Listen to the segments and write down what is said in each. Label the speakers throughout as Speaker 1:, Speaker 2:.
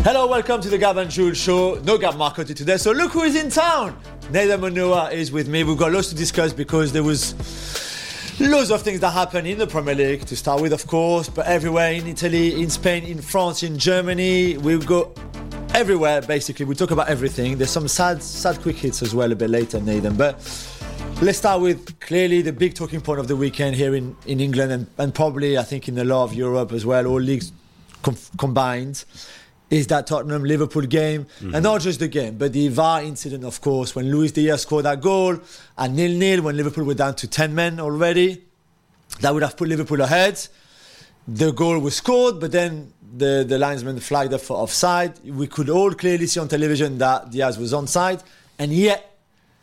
Speaker 1: Hello, welcome to the Gab and Jules show. No Gab Marcotti today, so look who is in town. Nathan Manoa is with me. We've got lots to discuss because there was loads of things that happened in the Premier League, to start with, of course, but everywhere, in Italy, in Spain, in France, in Germany. We'll go everywhere, basically. We talk about everything. There's some sad quick hits as well a bit later, Nathan. But let's start with clearly the big talking point of the weekend here in England and probably, I think, in a lot of Europe as well, all leagues combined, is that Tottenham-Liverpool game. Mm-hmm. And not just the game, but the VAR incident, of course, when Luis Diaz scored that goal and 0-0 when Liverpool were down to 10 men already. That would have put Liverpool ahead. The goal was scored, but then the linesman flagged up for offside. We could all clearly see on television that Diaz was onside, and yet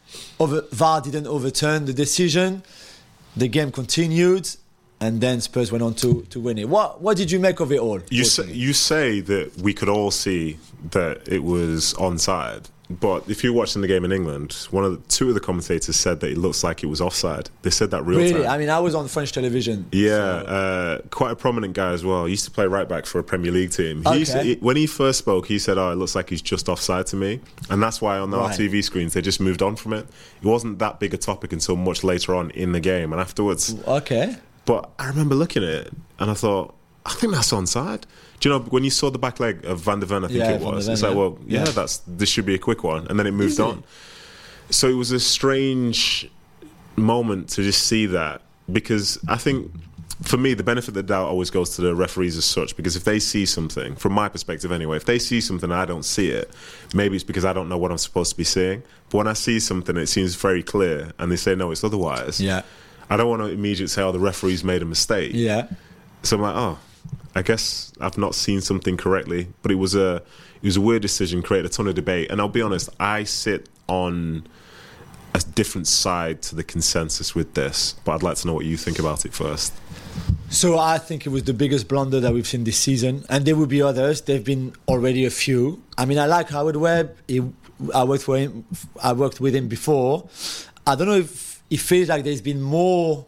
Speaker 1: VAR didn't overturn the decision. The game continued, and then Spurs went on to win it. What did you make of it all?
Speaker 2: You say that we could all see that it was onside, but if you're watching the game in England, two of the commentators said that it looks like it was offside. They said that real time.
Speaker 1: Really? I mean, I was on French television.
Speaker 2: Yeah, so. Quite a prominent guy as well. He used to play right back for a Premier League team.
Speaker 1: Okay.
Speaker 2: When he first spoke, he said, it looks like he's just offside to me. And that's why on our TV screens, they just moved on from it. It wasn't that big a topic until much later on in the game. And afterwards...
Speaker 1: Okay.
Speaker 2: But I remember looking at it and I thought, I think that's onside. Do you know, when you saw the back leg of Van der Ven, I think it was, it's like, well, this should be a quick one. And then it moved on. So it was a strange moment to just see that, because I think, for me, the benefit of the doubt always goes to the referees as such, because if they see something, from my perspective anyway, if they see something and I don't see it, maybe it's because I don't know what I'm supposed to be seeing. But when I see something, it seems very clear, and they say, no, it's otherwise.
Speaker 1: Yeah.
Speaker 2: I don't want to immediately say, the referee's made a mistake.
Speaker 1: Yeah.
Speaker 2: So I'm like, I guess I've not seen something correctly. But it was a weird decision, created a ton of debate. And I'll be honest, I sit on a different side to the consensus with this. But I'd like to know what you think about it first.
Speaker 1: So I think it was the biggest blunder that we've seen this season. And there will be others. There have been already a few. I mean, I like Howard Webb. I worked with him before. I don't know if it feels like there's been more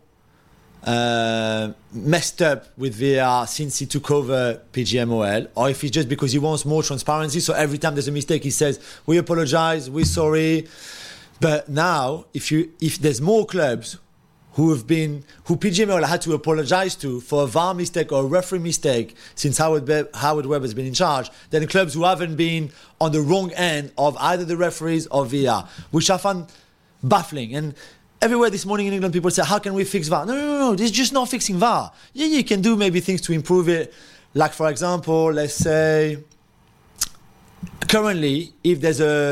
Speaker 1: messed up with VAR since he took over PGMOL, or if it's just because he wants more transparency. So every time there's a mistake, he says, we apologise, we're sorry. But now, if there's more clubs who PGMOL had to apologise to for a VAR mistake or a referee mistake since Howard Webb has been in charge, then clubs who haven't been on the wrong end of either the referees or VAR, which I find baffling. And everywhere this morning in England, people say, how can we fix VAR? No, this is just not fixing VAR. Yeah, you can do maybe things to improve it. Like, for example, let's say, currently, if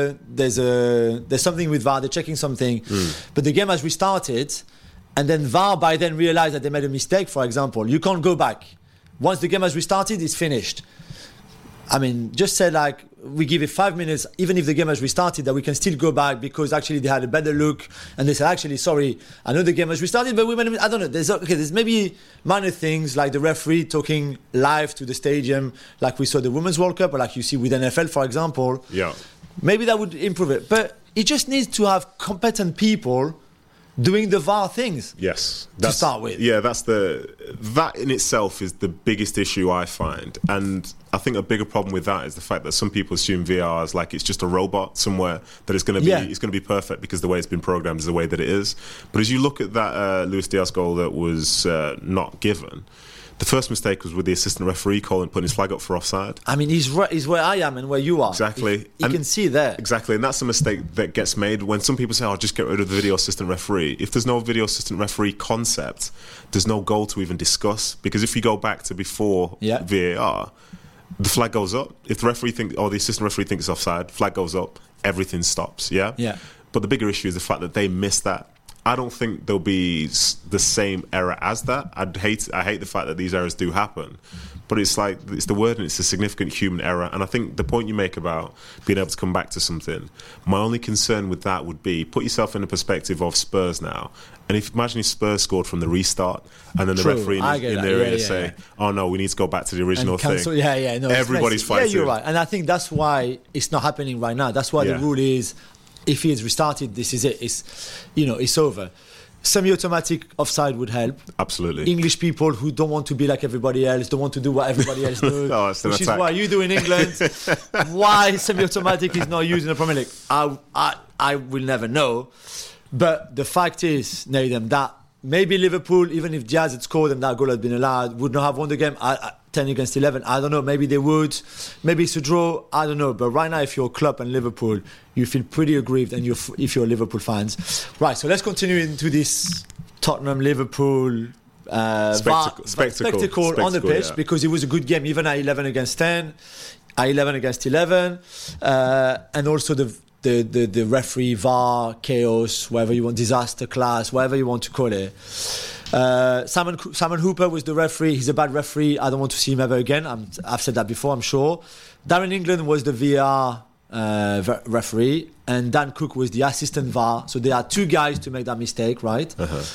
Speaker 1: there's something with VAR, they're checking something, but the game has restarted, and then VAR by then realized that they made a mistake, for example, you can't go back. Once the game has restarted, it's finished. I mean, just say like, we give it 5 minutes, even if the game has restarted, that we can still go back because actually they had a better look and they said, actually, sorry, I know the game has restarted, but I don't know. There's maybe minor things like the referee talking live to the stadium, like we saw the Women's World Cup, or like you see with NFL, for example.
Speaker 2: Yeah.
Speaker 1: Maybe that would improve it. But it just needs to have competent people doing the VAR things.
Speaker 2: Yes.
Speaker 1: To start with.
Speaker 2: Yeah, that in itself is the biggest issue I find. And I think a bigger problem with that is the fact that some people assume VAR is like it's just a robot somewhere that it's going to be perfect because the way it's been programmed is the way that it is. But as you look at that Luis Diaz goal that was not given, the first mistake was with the assistant referee putting his flag up for offside.
Speaker 1: I mean, he's where I am and where you are.
Speaker 2: Exactly.
Speaker 1: You can see there.
Speaker 2: Exactly, and that's a mistake that gets made when some people say, just get rid of the video assistant referee. If there's no video assistant referee concept, there's no goal to even discuss. Because if you go back to before VAR, the flag goes up. If the referee the assistant referee thinks it's offside, flag goes up, everything stops, yeah? But the bigger issue is the fact that they missed that. I don't think there'll be the same error as that. I hate the fact that these errors do happen, but it's the word, and it's a significant human error. And I think the point you make about being able to come back to something, my only concern with that would be put yourself in the perspective of Spurs now. And imagine if Spurs scored from the restart, and then the referee in their ear say, "Oh no, we need to go back to the original thing."
Speaker 1: No,
Speaker 2: everybody's fighting.
Speaker 1: Yeah, you're right, and I think that's why it's not happening right now. That's why the rule is, if he has restarted, this is it. It's over. semi-automatic offside would help.
Speaker 2: Absolutely.
Speaker 1: English people who don't want to be like everybody else, don't want to do what everybody else does, which is why you do in England. Why semi-automatic is not used in the Premier League, I will never know. But the fact is, Nathan, that maybe Liverpool, even if Diaz had scored and that goal had been allowed, would not have won the game. 10 against 11, I don't know, maybe they would, maybe it's a draw, I don't know, but right now if you're Klopp and Liverpool, you feel pretty aggrieved, and if you're Liverpool fans. Right, so let's continue into this Tottenham-Liverpool spectacle on the pitch, because it was a good game, even at 11 against 10, at 11 against 11, and also the referee, VAR, chaos, whatever you want, disaster class, whatever you want to call it. Simon Hooper was the referee. He's a bad referee. I don't want to see him ever again. I've said that before, I'm sure. Darren England was the VAR referee, and Dan Cook was the assistant VAR. So there are two guys to make that mistake, right?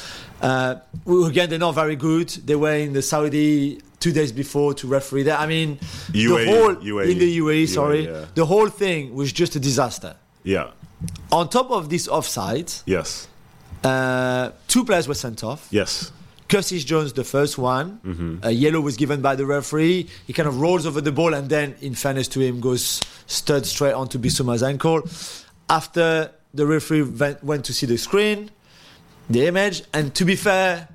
Speaker 1: Again, they're not very good. They were in the Saudi 2 days before to referee there. I mean,
Speaker 2: UAE.
Speaker 1: In the UAE, yeah. The whole thing was just a disaster.
Speaker 2: Yeah.
Speaker 1: On top of this offside,
Speaker 2: yes.
Speaker 1: 2 players were sent off.
Speaker 2: Yes.
Speaker 1: Curtis Jones, the first one. A yellow was given by the referee. He kind of rolls over the ball and then, in fairness to him, goes stud straight onto Bissouma's ankle. After the referee went to see the screen, the image, and to be fair,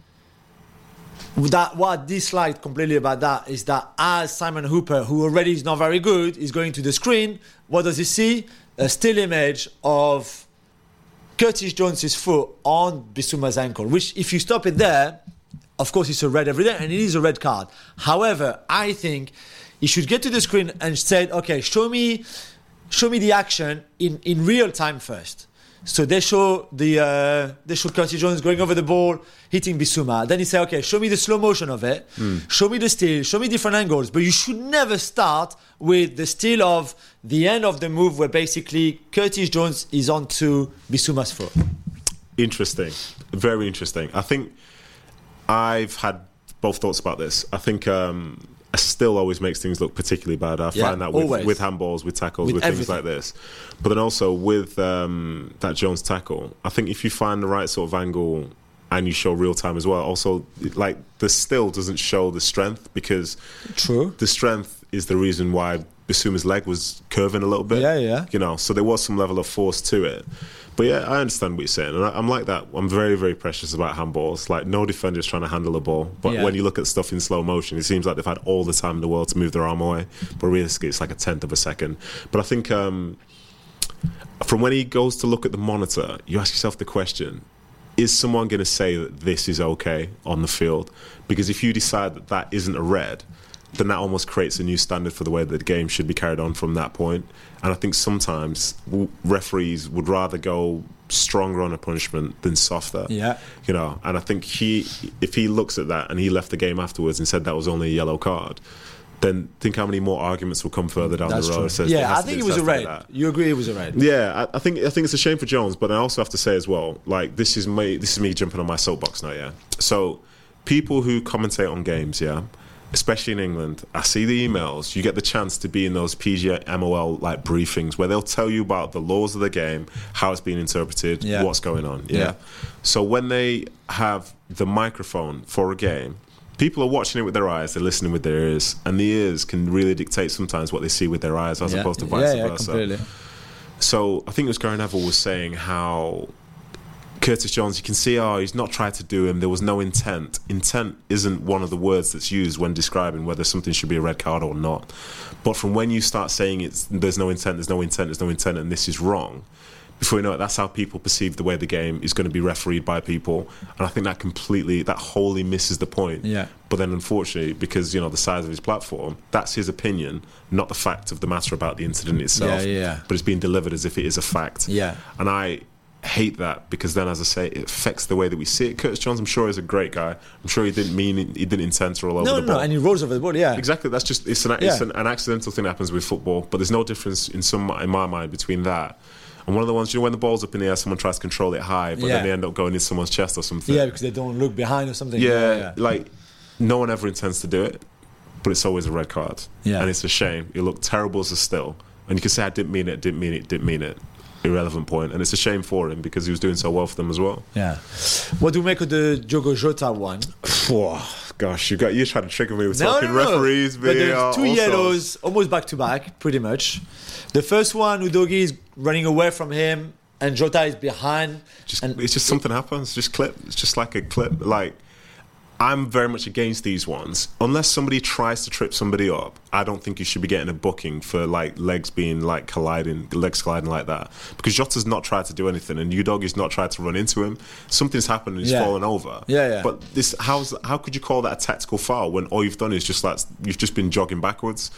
Speaker 1: what I dislike completely about that is that as Simon Hooper, who already is not very good, is going to the screen, what does he see? A still image of Curtis Jones' foot on Bissouma's ankle, which if you stop it there, of course it's a red every day, and it is a red card. However, I think he should get to the screen and say, okay, show me the action in real time first. So they show Curtis Jones going over the ball, hitting Bissouma. Then he say, okay, show me the slow motion of it, show me the steal, show me different angles. But you should never start with the steal of the end of the move where basically Curtis Jones is onto Bissouma's foot.
Speaker 2: Interesting. Very interesting. I think I've had both thoughts about this. I think still always makes things look particularly bad. I find that with handballs, with tackles, with things like this. But then also with that Jones tackle, I think if you find the right sort of angle and you show real time as well, also like the still doesn't show the strength, because the strength is the reason why Bissouma's leg was curving a little bit.
Speaker 1: Yeah.
Speaker 2: You know, so there was some level of force to it. But yeah, I understand what you're saying, and I'm like that. I'm very, very precious about handballs. Like, no defender's trying to handle a ball, but when you look at stuff in slow motion, it seems like they've had all the time in the world to move their arm away. But realistically, it's like a tenth of a second. But I think from when he goes to look at the monitor, you ask yourself the question: is someone going to say that this is okay on the field? Because if you decide that that isn't a red, then that almost creates a new standard for the way that the game should be carried on from that point. And I think sometimes referees would rather go stronger on a punishment than softer.
Speaker 1: Yeah.
Speaker 2: You know, and I think if he looks at that and he left the game afterwards and said that was only a yellow card, then think how many more arguments will come further down the road.
Speaker 1: Yeah, I think it was a red. You agree it was a red?
Speaker 2: Yeah, I think it's a shame for Jones, but I also have to say as well, like this is me jumping on my soapbox now. Yeah. So people who commentate on games, especially in England, I see the emails. You get the chance to be in those PGMOL like briefings where they'll tell you about the laws of the game, how it's being interpreted, what's going on. Yeah. So when they have the microphone for a game, people are watching it with their eyes, they're listening with their ears, and the ears can really dictate sometimes what they see with their eyes as opposed to vice versa. Completely. So I think it was Gary Neville was saying how Curtis Jones, you can see, he's not tried to do him. There was no intent. Intent isn't one of the words that's used when describing whether something should be a red card or not. But from when you start saying there's no intent, and this is wrong, before you know it, that's how people perceive the way the game is going to be refereed by people. And I think that wholly misses the point.
Speaker 1: Yeah.
Speaker 2: But then unfortunately, because, the size of his platform, that's his opinion, not the fact of the matter about the incident itself. But it's being delivered as if it is a fact.
Speaker 1: Yeah.
Speaker 2: And I hate that, because then, as I say, it affects the way that we see it. Curtis Jones, I'm sure, is a great guy. I'm sure he didn't intend to roll over the ball.
Speaker 1: No, and he rolls over the ball,
Speaker 2: Exactly, that's just, it's an accidental thing that happens with football, but there's no difference in my mind between that and one of the ones, when the ball's up in the air, someone tries to control it high, but then they end up going in someone's chest or something.
Speaker 1: Yeah, because they don't look behind or something.
Speaker 2: Like, no one ever intends to do it, but it's always a red card. And it's a shame. It looked terrible as a still. And you can say, I didn't mean it. irrelevant point, and it's a shame for him because he was doing so well for them as well.
Speaker 1: Yeah. What do you make of the Diogo Jota one?
Speaker 2: Gosh, you're trying to trigger me with talking referees.
Speaker 1: But there's two yellows almost back to back, pretty much. The first one, Udogie is running away from him, and Jota is behind.
Speaker 2: It's just something happens. Just clip. It's just like a clip. Like, I'm very much against these ones. Unless somebody tries to trip somebody up, I don't think you should be getting a booking for like legs colliding like that. Because Jota's not tried to do anything, and Udogie's not tried to run into him. Something's happened and he's fallen over.
Speaker 1: Yeah.
Speaker 2: But how could you call that a tactical foul when all you've done is just like you've just been jogging backwards?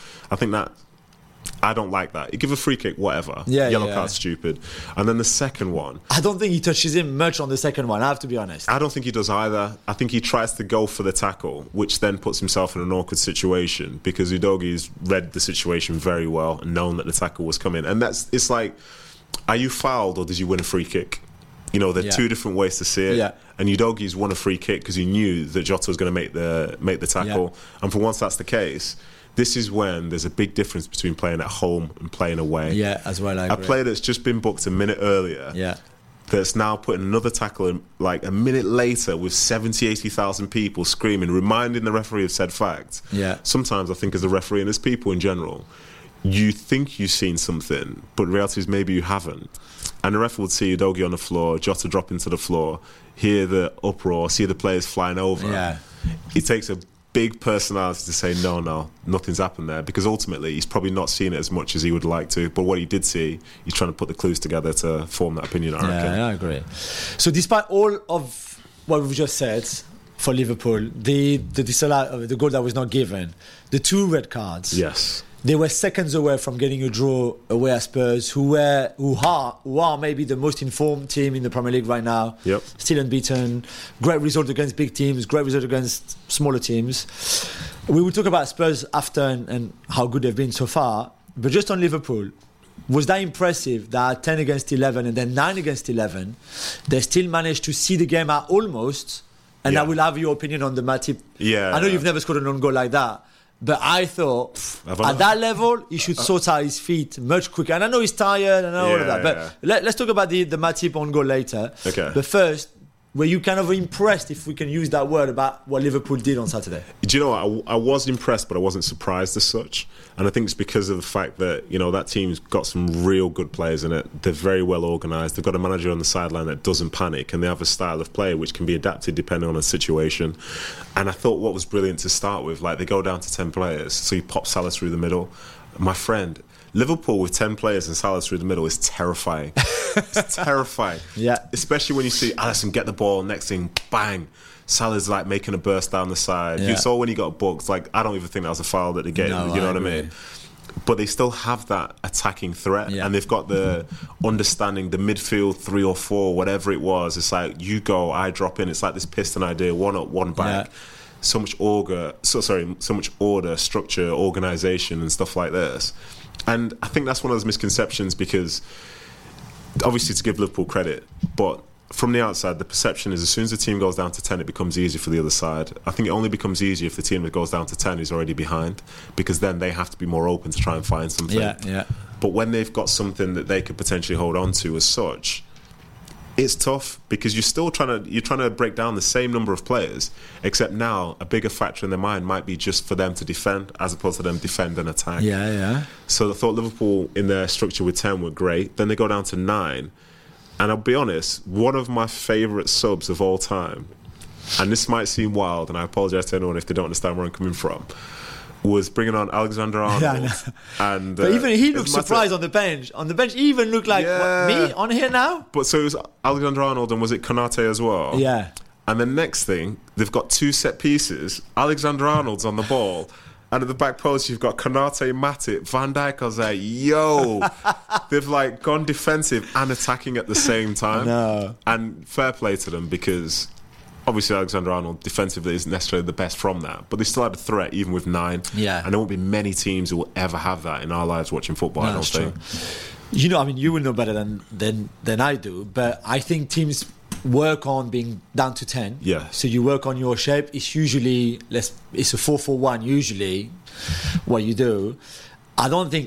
Speaker 2: I don't like that. You give a free kick, whatever. Yellow card's stupid. And then the second one,
Speaker 1: I don't think he touches him much on the second one, I have to be honest.
Speaker 2: I don't think he does either. I think he tries to go for the tackle, which then puts himself in an awkward situation because Udogie's read the situation very well and known that the tackle was coming. And it's like, are you fouled or did you win a free kick? You know, there are two different ways to see it.
Speaker 1: Yeah.
Speaker 2: And Udogie's won a free kick because he knew that Jota was going to make the tackle. Yeah. And for once that's the case, this is when there's a big difference between playing at home and playing away.
Speaker 1: Yeah, as well. I agree.
Speaker 2: A player that's just been booked a minute earlier, that's now putting another tackle in like a minute later with 70, 80,000 people screaming, reminding the referee of said fact.
Speaker 1: Yeah.
Speaker 2: Sometimes I think as a referee and as people in general, you think you've seen something, but the reality is maybe you haven't. And the ref would see Udogie on the floor, Jota drop into the floor, hear the uproar, see the players flying over.
Speaker 1: Yeah.
Speaker 2: It takes a big personality to say no, nothing's happened there, because ultimately he's probably not seen it as much as he would like to, but what he did see, he's trying to put the clues together to form that opinion, I reckon.
Speaker 1: Yeah, I agree. So despite all of what we've just said for Liverpool, the goal that was not given, the 2 red cards,
Speaker 2: yes,
Speaker 1: they were seconds away from getting a draw away at Spurs, who are maybe the most informed team in the Premier League right now.
Speaker 2: Yep.
Speaker 1: Still unbeaten. Great result against big teams. Great result against smaller teams. We will talk about Spurs after and how good they've been so far. But just on Liverpool, was that impressive that 10 against 11 and then 9 against 11, they still managed to see the game out almost? And I will have your opinion on the Matip.
Speaker 2: Yeah.
Speaker 1: I know you've never scored an own goal like that. But I thought, at that level, he should sort out his feet much quicker. And I know he's tired and all of that. But let's talk about the Matip on goal later.
Speaker 2: Okay.
Speaker 1: But first, were you kind of impressed, if we can use that word, about what Liverpool did on Saturday?
Speaker 2: Do you know what? I was impressed, but I wasn't surprised as such. And I think it's because of the fact that, you know, that team's got some real good players in it. They're very well organised. They've got a manager on the sideline that doesn't panic, and they have a style of play which can be adapted depending on the situation. And I thought what was brilliant to start with, like, they go down to 10 players, so you pop Salah through the middle. My friend, Liverpool with 10 players and Salah through the middle is terrifying. It's terrifying.
Speaker 1: Yeah.
Speaker 2: Especially when you see Alisson get the ball, next thing, bang, Salah's like making a burst down the side.
Speaker 1: Yeah.
Speaker 2: You saw when he got booked, like, I don't even think that was a foul that they gave.
Speaker 1: No,
Speaker 2: you know what
Speaker 1: agree.
Speaker 2: I mean? But they still have that attacking threat, and they've got the understanding, the midfield 3 or 4, whatever it was. It's like, you go, I drop in. It's like this piston idea, 1 up, 1 back. Yeah. So much order, structure, organisation, and stuff like this. And I think that's one of those misconceptions, because obviously to give Liverpool credit, but from the outside, the perception is as soon as the team goes down to 10, it becomes easier for the other side. I think it only becomes easier if the team that goes down to 10 is already behind, because then they have to be more open to try and find something.
Speaker 1: Yeah.
Speaker 2: But when they've got something that they could potentially hold on to as such, it's tough, because you're still trying to break down the same number of players, except now a bigger factor in their mind might be just for them to defend as opposed to them defend and attack.
Speaker 1: Yeah.
Speaker 2: So I thought Liverpool in their structure with 10 were great. Then they go down to 9. And I'll be honest, one of my favourite subs of all time, and this might seem wild, and I apologise to anyone if they don't understand where I'm coming from, was bringing on Alexander-Arnold. And
Speaker 1: but even he looked surprised on the bench. On the bench, he even looked like, what, me on here now?
Speaker 2: But so it was Alexander-Arnold, and was it Konate as well?
Speaker 1: Yeah.
Speaker 2: And the next thing, they've got 2 set pieces. Alexander-Arnold's on the ball. And at the back post, you've got Konate, Matip, Van Dijk. I was like, yo. They've like gone defensive and attacking at the same time.
Speaker 1: No.
Speaker 2: And fair play to them, because obviously Alexander-Arnold defensively isn't necessarily the best from that, but they still had a threat even with 9.
Speaker 1: Yeah.
Speaker 2: And there won't be many teams who will ever have that in our lives watching football, I don't think.
Speaker 1: You know, I mean, you will know better than I do, but I think teams work on being down to 10.
Speaker 2: Yeah.
Speaker 1: So you work on your shape. It's usually it's a 4-4-1 usually what you do. I don't think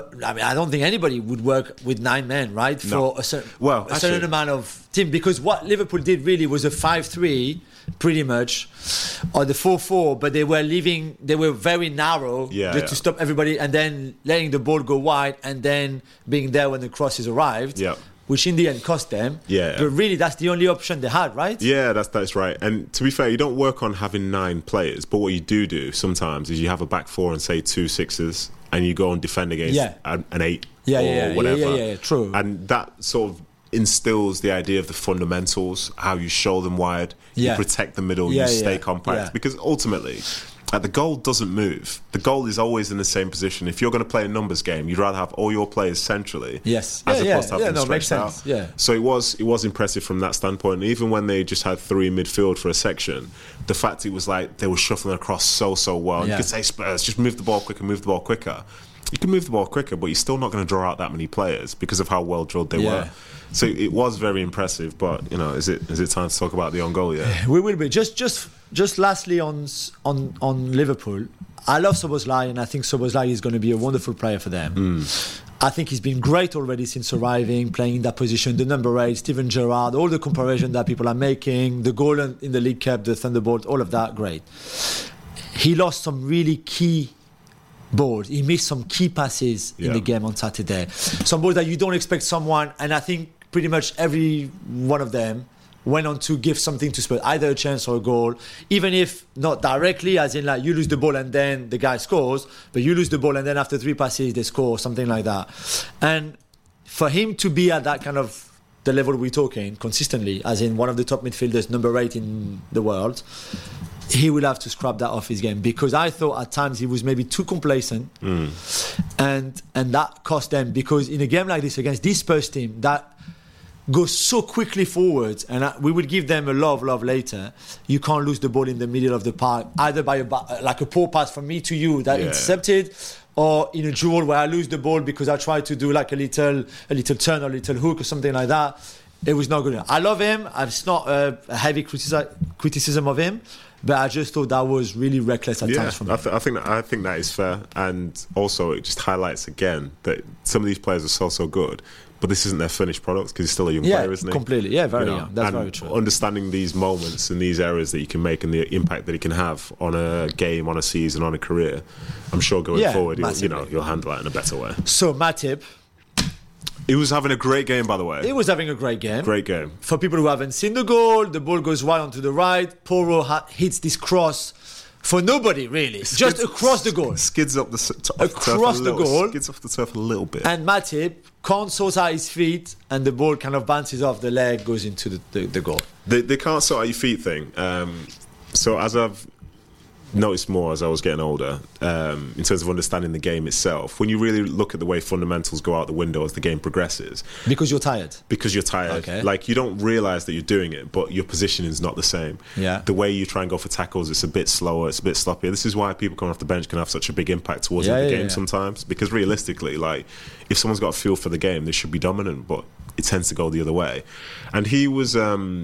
Speaker 1: anybody would work with 9 men, right? For a certain amount of team. Because what Liverpool did really was a 5-3, pretty much, or the 4-4, but they were very narrow to stop everybody, and then letting the ball go wide, and then being there when the crosses arrived.
Speaker 2: Yeah.
Speaker 1: Which in the end cost them.
Speaker 2: Yeah.
Speaker 1: But really, that's the only option they had, right?
Speaker 2: Yeah, that's right. And to be fair, you don't work on having 9 players, but what you do sometimes is you have a back 4 and say 2 6s, and you go and defend against an 8 or whatever.
Speaker 1: Yeah, true.
Speaker 2: And that sort of instills the idea of the fundamentals, how you show them wide, you protect the middle, you stay compact. Because ultimately, the goal doesn't move. The goal is always in the same position. If you're going to play a numbers game, you'd rather have all your players centrally as opposed to have them stretched out.
Speaker 1: Yeah.
Speaker 2: So it was impressive from that standpoint. And even when they just had 3 in midfield for a section, the fact it was like they were shuffling across so well. You could say, Spurs, just move the ball quicker. You can move the ball quicker, but you're still not going to draw out that many players because of how well drilled they were. So it was very impressive. But is it time to talk about the own goal? Yeah,
Speaker 1: we will be. Just lastly on Liverpool, I love Szoboszlai, and I think Szoboszlai is going to be a wonderful player for them. I think he's been great already since arriving, playing in that position. The number 8, Steven Gerrard, all the comparison that people are making, the goal in the League Cup, the Thunderbolt, all of that, great. He lost some really key balls. He missed some key passes in the game on Saturday. Some balls that you don't expect someone, and I think pretty much every one of them went on to give something to Spurs, either a chance or a goal, even if not directly, as in like you lose the ball and then the guy scores, but you lose the ball and then after 3 passes they score, something like that. And for him to be at that kind of the level we're talking consistently, as in one of the top midfielders, number 8 in the world, he will have to scrap that off his game, because I thought at times he was maybe too complacent, and that cost them, because in a game like this against this Spurs team that goes so quickly forwards, and we will give them a lot of love later, you can't lose the ball in the middle of the park, either by a poor pass from me to you that intercepted, or in a duel where I lose the ball because I try to do like a little turn or a little hook or something like that. It was not good enough. I love him. It's not a heavy criticism of him, but I just thought that was really reckless at times for me.
Speaker 2: I think that is fair, and also it just highlights again that some of these players are so good, but this isn't their finished product, because he's still a young player, isn't he?
Speaker 1: Completely. Yeah, very young. That's very true.
Speaker 2: Understanding these moments and these errors that you can make and the impact that he can have on a game, on a season, on a career, I'm sure going forward, you'll handle that in a better way.
Speaker 1: So Matip,
Speaker 2: he was having a great game, by the way.
Speaker 1: He was having a great game.
Speaker 2: Great game.
Speaker 1: For people who haven't seen the ball goes wide onto the right. Porro hits this cross for nobody, really. Just across the goal.
Speaker 2: Skids up
Speaker 1: across the goal.
Speaker 2: Skids off the turf a little bit.
Speaker 1: And Matip can't sort out his feet, and the ball kind of bounces off the leg, goes into the goal.
Speaker 2: They can't sort out your feet thing. So as I've noticed more as I was getting older, in terms of understanding the game itself, when you really look at the way fundamentals go out the window as the game progresses,
Speaker 1: because you're tired
Speaker 2: okay. Like, you don't realise that you're doing it, but your positioning is not the same. The way you try and go for tackles, it's a bit slower, it's a bit sloppier. This is why people coming off the bench can have such a big impact towards the game sometimes, because realistically, like, if someone's got a feel for the game, they should be dominant, but it tends to go the other way. And he was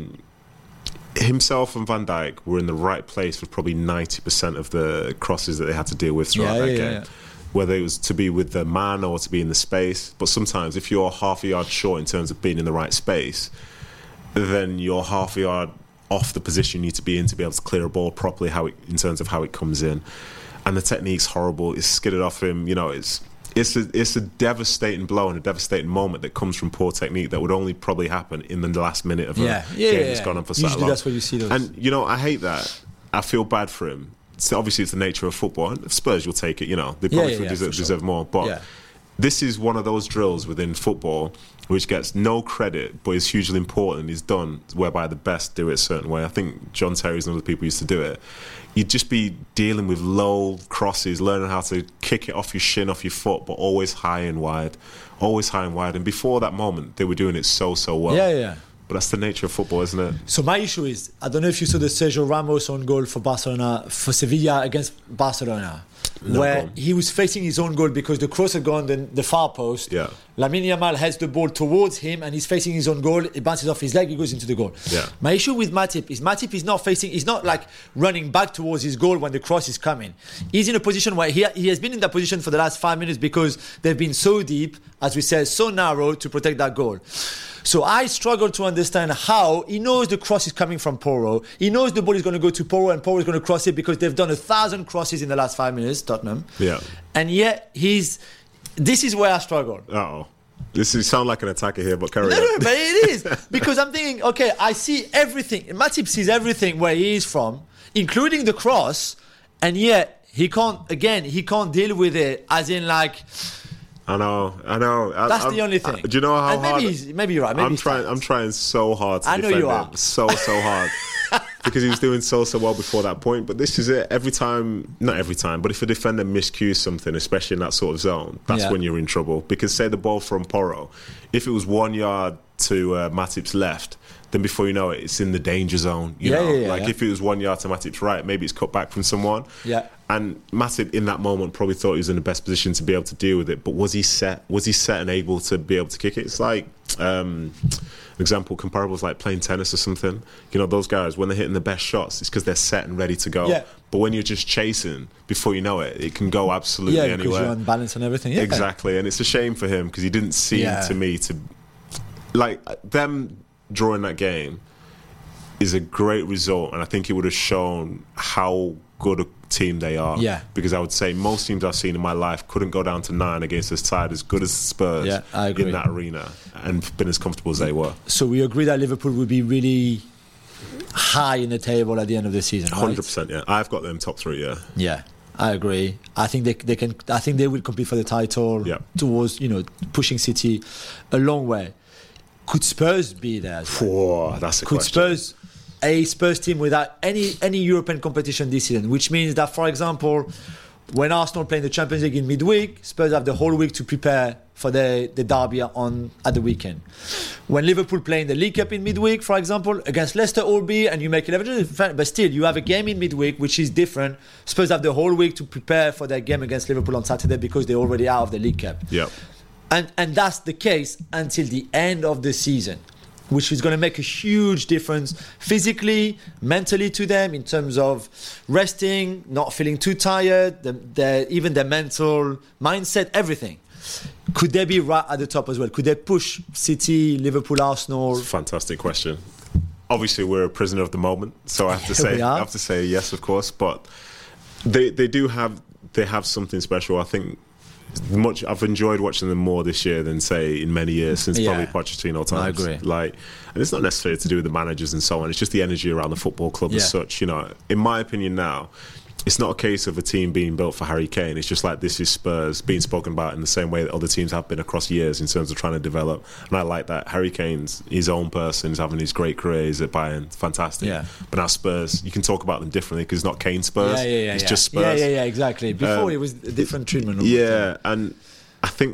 Speaker 2: himself and Van Dijk were in the right place for probably 90% of the crosses that they had to deal with throughout that game. Whether it was to be with the man or to be in the space. But sometimes if you're half a yard short in terms of being in the right space, then you're half a yard off the position you need to be in to be able to clear a ball properly in terms of how it comes in. And the technique's horrible. It's skidded off him. It's a devastating blow and a devastating moment that comes from poor technique that would only probably happen in the last minute of a game that's gone on for so long.
Speaker 1: That's what you see those.
Speaker 2: And I hate that. I feel bad for him. Obviously, it's the nature of football. If Spurs, you'll take it. They probably deserve more. But this is one of those drills within football which gets no credit, but is hugely important. Is done whereby the best do it a certain way. I think John Terry's one of the people who used to do it. You'd just be dealing with low crosses, learning how to kick it off your shin, off your foot, but always high and wide. And before that moment, they were doing it so well. but that's the nature of football, isn't it?
Speaker 1: So my issue is, I don't know if you saw the Sergio Ramos own goal for Sevilla against Barcelona. Where he was facing his own goal because the cross had gone the far post.
Speaker 2: Yeah.
Speaker 1: Lamine Yamal heads the ball towards him and he's facing his own goal. It bounces off his leg, he goes into the goal.
Speaker 2: Yeah.
Speaker 1: My issue with Matip is he's not like running back towards his goal when the cross is coming. He's in a position where he has been in that position for the last 5 minutes because they've been so deep, as we said, so narrow to protect that goal. So I struggle to understand how he knows the cross is coming from Porro. He knows the ball is going to go to Porro and Porro is going to cross it because they've done 1,000 crosses in the last 5 minutes, Tottenham.
Speaker 2: Yeah.
Speaker 1: And yet this is where I struggle.
Speaker 2: Uh-oh. You sound like an attacker here, but carry on.
Speaker 1: No, but it is. Because I'm thinking, okay, I see everything. Matip sees everything where he is from, including the cross, and yet he can't deal with it as in like...
Speaker 2: I know.
Speaker 1: That's the only thing.
Speaker 2: Do you know how hard?
Speaker 1: Maybe you're right.
Speaker 2: I'm trying so hard to defend him. So hard. Because he was doing so well before that point. But this is it. Not every time, but if a defender miscues something, especially in that sort of zone, that's when you're in trouble. Because say the ball from Porro, if it was 1 yard to Matip's left, then before you know it, it's in the danger zone. You know? If it was 1 yard to Matip's right, maybe it's cut back from someone.
Speaker 1: Yeah.
Speaker 2: And Matip in that moment probably thought he was in the best position to be able to deal with it. But was he set? Was he set and able to be able to kick it? It's like, example, comparables like playing tennis or something. You know, those guys, when they're hitting the best shots, it's because they're set and ready to go. Yeah. But when you're just chasing, before you know it, it can go absolutely anywhere. Yeah, because
Speaker 1: you're on balance and everything. Yeah.
Speaker 2: Exactly. And it's a shame for him because he didn't seem to me to... Like, them drawing that game is a great result. And I think it would have shown how good a team they are.
Speaker 1: Yeah.
Speaker 2: Because I would say most teams I've seen in my life couldn't go down to 9 against a side as good as Spurs in that arena and been as comfortable as they were.
Speaker 1: So we agree that Liverpool would be really high in the table at the end of the season, right?
Speaker 2: 100%, yeah. I've got them top 3, yeah.
Speaker 1: Yeah. I agree. I think they can. I think they will compete for the title towards pushing City a long way. Could Spurs be there as well?
Speaker 2: That's a
Speaker 1: Could
Speaker 2: question.
Speaker 1: Spurs team without any European competition this season, which means that, for example, when Arsenal play in the Champions League in midweek, Spurs have the whole week to prepare for the derby at the weekend. When Liverpool play in the League Cup in midweek, for example, against Leicester Oldby, and you make 11, but still you have a game in midweek which is different. Spurs have the whole week to prepare for their game against Liverpool on Saturday because they're already out of the League Cup.
Speaker 2: Yeah.
Speaker 1: And that's the case until the end of the season, which is going to make a huge difference physically, mentally to them in terms of resting, not feeling too tired, even their mental mindset, everything. Could they be right at the top as well? Could they push City, Liverpool, Arsenal?
Speaker 2: Fantastic question. Obviously, we're a prisoner of the moment, so I have to say yes, of course. But they have something special. I think I've enjoyed watching them more this year than say in many years since probably Pochettino times.
Speaker 1: I agree.
Speaker 2: And it's not necessarily to do with the managers and so on. It's just the energy around the football club as such. You know, in my opinion now, it's not a case of a team being built for Harry Kane. It's just like this is Spurs being spoken about in the same way that other teams have been across years in terms of trying to develop. And I like that. Harry Kane's his own person. He's having his great career. He's at Bayern. Fantastic. Yeah. But now Spurs, you can talk about them differently because it's not Kane Spurs. It's just Spurs.
Speaker 1: Yeah, exactly. Before it was a different treatment.
Speaker 2: Yeah, and I think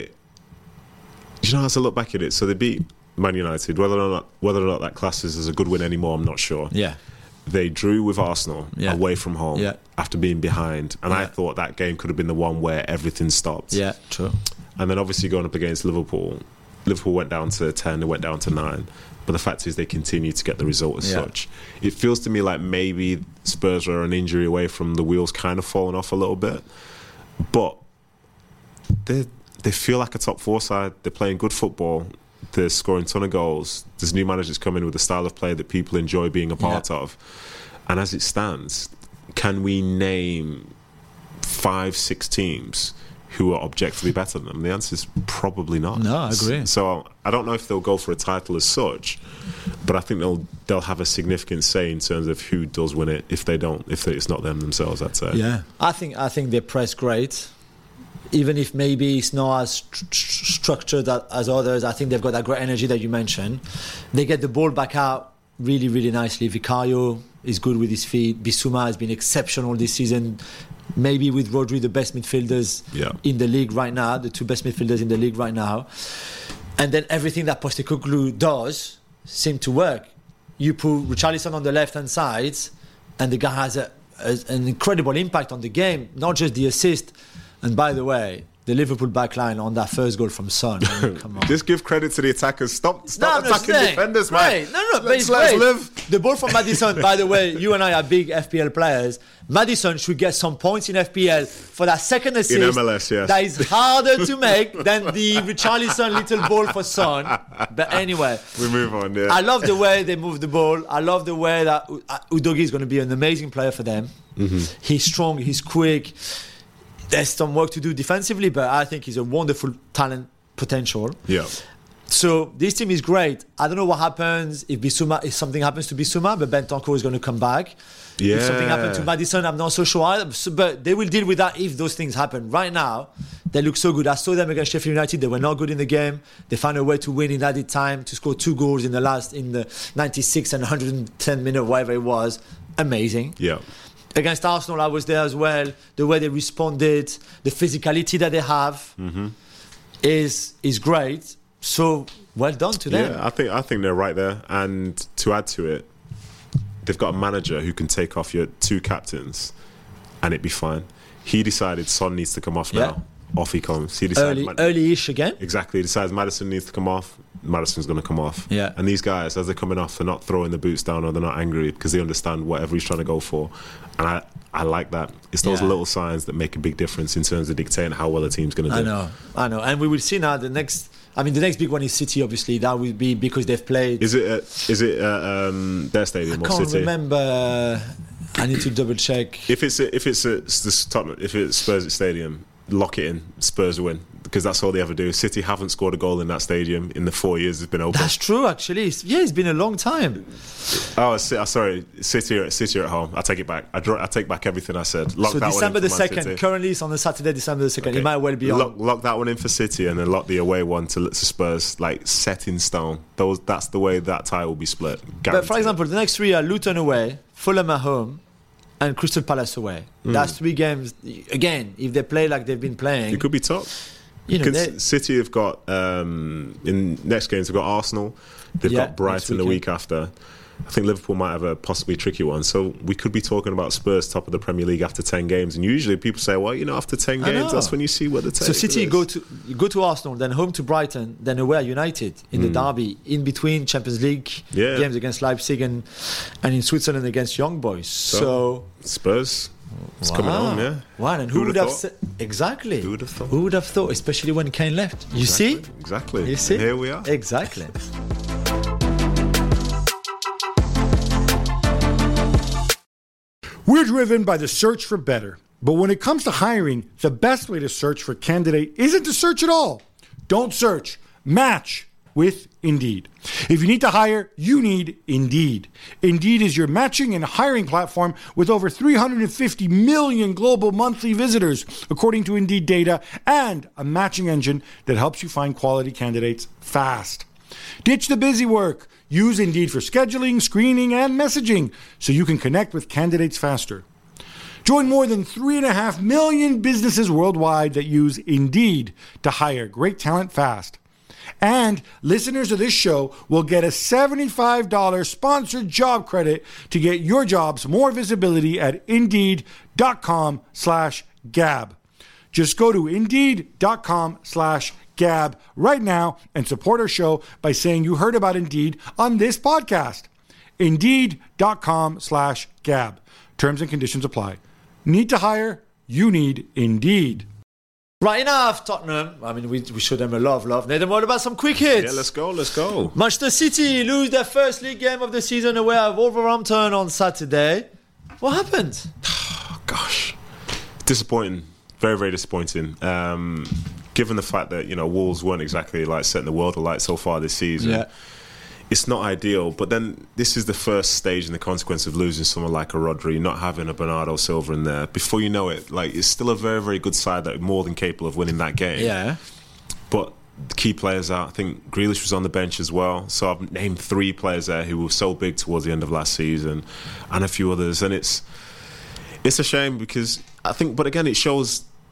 Speaker 2: as I look back at it, so they beat Man United. Whether or not that classes as a good win anymore, I'm not sure.
Speaker 1: Yeah.
Speaker 2: They drew with Arsenal away from home after being behind. And I thought that game could have been the one where everything stopped.
Speaker 1: Yeah, true.
Speaker 2: And then obviously going up against Liverpool went down to 10, they went down to 9. But the fact is they continue to get the result as such. It feels to me like maybe Spurs are an injury away from the wheels kind of falling off a little bit. But they feel like a top 4 side. They're playing good football. They're scoring a ton of goals. There's new managers coming with a style of play that people enjoy being a part of. And as it stands, can we name 5-6 teams who are objectively better than them? The answer is probably not.
Speaker 1: No, I agree.
Speaker 2: So I don't know if they'll go for a title as such, but I think they'll have a significant say in terms of who does win it. If it's not them themselves, I'd say.
Speaker 1: Yeah, I think they press great. Even if maybe it's not as structured as others, I think they've got that great energy that you mentioned. They get the ball back out really, really nicely. Vicario is good with his feet. Bissouma has been exceptional this season. Maybe with Rodri, the best midfielders in the league right now, the 2 best midfielders in the league right now. And then everything that Postecoglou does seemed to work. You put Richarlison on the left-hand side, and the guy has an incredible impact on the game, not just the assist. And by the way, the Liverpool backline on that first goal from Son. I mean, come on.
Speaker 2: Just give credit to the attackers. Stop attacking defenders, man.
Speaker 1: Right. No, but it's great. Live. The ball from Maddison, by the way, you and I are big FPL players. Maddison should get some points in FPL for that second assist.
Speaker 2: In MLS, yes.
Speaker 1: That is harder to make than the Richarlison little ball for Son. But anyway.
Speaker 2: We move on, yeah.
Speaker 1: I love the way they move the ball. I love the way that Udogie is going to be an amazing player for them. Mm-hmm. He's strong, he's quick. There's some work to do defensively, but I think he's a wonderful talent potential.
Speaker 2: Yeah.
Speaker 1: So this team is great. I don't know what happens if something happens to Bissouma, but Bentancur is going to come back.
Speaker 2: Yeah.
Speaker 1: If something happens to Maddison, I'm not so sure either. But they will deal with that if those things happen. Right now, they look so good. I saw them against Sheffield United. They were not good in the game. They found a way to win in added time, to score 2 goals in the 96 and 110 minute, whatever it was. Amazing.
Speaker 2: Yeah.
Speaker 1: Against Arsenal, I was there as well. The way they responded, the physicality that they have is great. So well done to them.
Speaker 2: Yeah, I think they're right there. And to add to it, they've got a manager who can take off your 2 captains and it'd be fine. He decided Son needs to come off now. Off he comes. He decided
Speaker 1: early-ish again.
Speaker 2: Exactly. He decides Maddison needs to come off. Madison's going to come off.
Speaker 1: Yeah.
Speaker 2: And these guys, as they're coming off, they're not throwing the boots down or they're not angry because they understand whatever he's trying to go for. And I like that. It's those little signs that make a big difference in terms of dictating how well the team's going to do.
Speaker 1: I know. And we will see now the next big one is City, obviously. That will be because they've played.
Speaker 2: Is it their stadium or City?
Speaker 1: I can't remember. I need to double check.
Speaker 2: If it's Spurs Stadium, lock it in. Spurs win because that's all they ever do. City haven't scored a goal in that stadium in the 4 years it's been open.
Speaker 1: That's true, actually. It's been a long time.
Speaker 2: Oh, sorry, City are at home. I take it back. I take back everything I said. Lock
Speaker 1: so
Speaker 2: that
Speaker 1: December
Speaker 2: one in
Speaker 1: the
Speaker 2: for
Speaker 1: 2nd. Currently, it's on the Saturday, December the 2nd.
Speaker 2: Okay.
Speaker 1: It might well be on.
Speaker 2: Lock that one in for City, and then lock the away one to Spurs, like set in stone. That's the way that tie will be split. Guaranteed.
Speaker 1: But for example, the next 3 are Luton away, Fulham at home, and Crystal Palace away. That's 3 games. Again, if they play like they've been playing,
Speaker 2: it could be tough. City have got in next games they've got Arsenal, they've got Brighton the week after. I think Liverpool might have a possibly tricky one. So we could be talking about Spurs top of the Premier League after 10 games. And usually people say, well, after 10 games, that's when you see what the table is.
Speaker 1: So City go to Arsenal, then home to Brighton, then away at United in the derby, in between Champions League games against Leipzig and in Switzerland against Young Boys. So
Speaker 2: Spurs, it's coming home, yeah.
Speaker 1: Wow, and who would have said? Exactly.
Speaker 2: Who would have thought?
Speaker 1: Who would have thought, especially when Kane left? You see?
Speaker 2: Exactly.
Speaker 1: You see?
Speaker 2: And here we are.
Speaker 1: Exactly.
Speaker 3: We're driven by the search for better. But when it comes to hiring, the best way to search for a candidate isn't to search at all. Don't search. Match with Indeed. If you need to hire, you need Indeed. Indeed is your matching and hiring platform with over 350 million global monthly visitors, according to Indeed data, and a matching engine that helps you find quality candidates fast. Ditch the busy work. Use Indeed for scheduling, screening, and messaging so you can connect with candidates faster. Join more than 3.5 million businesses worldwide that use Indeed to hire great talent fast. And listeners of this show will get a $75 sponsored job credit to get your jobs more visibility at Indeed.com/Gab. Just go to Indeed.com/Gab right now and support our show by saying you heard about Indeed on this podcast. Indeed.com/Gab. Terms and conditions apply. Need to hire? You need Indeed.
Speaker 1: Right, enough, Tottenham. I mean, we show them a lot of love. Nathan, what about some quick hits?
Speaker 2: Yeah, let's go.
Speaker 1: Manchester City lose their first league game of the season away at Wolverhampton on Saturday. What happened?
Speaker 2: Oh, gosh. Disappointing. Very, very disappointing. Given the fact that, Wolves weren't exactly like setting the world alight so far this season. Yeah. It's not ideal, but then this is the first stage in the consequence of losing someone like a Rodri, not having a Bernardo Silva in there. Before you know it, it's still a very, very good side that are more than capable of winning that game.
Speaker 1: Yeah.
Speaker 2: But the key players out. I think Grealish was on the bench as well. So I've named 3 players there who were so big towards the end of last season, and a few others. And it's a shame because I think, but again, it shows like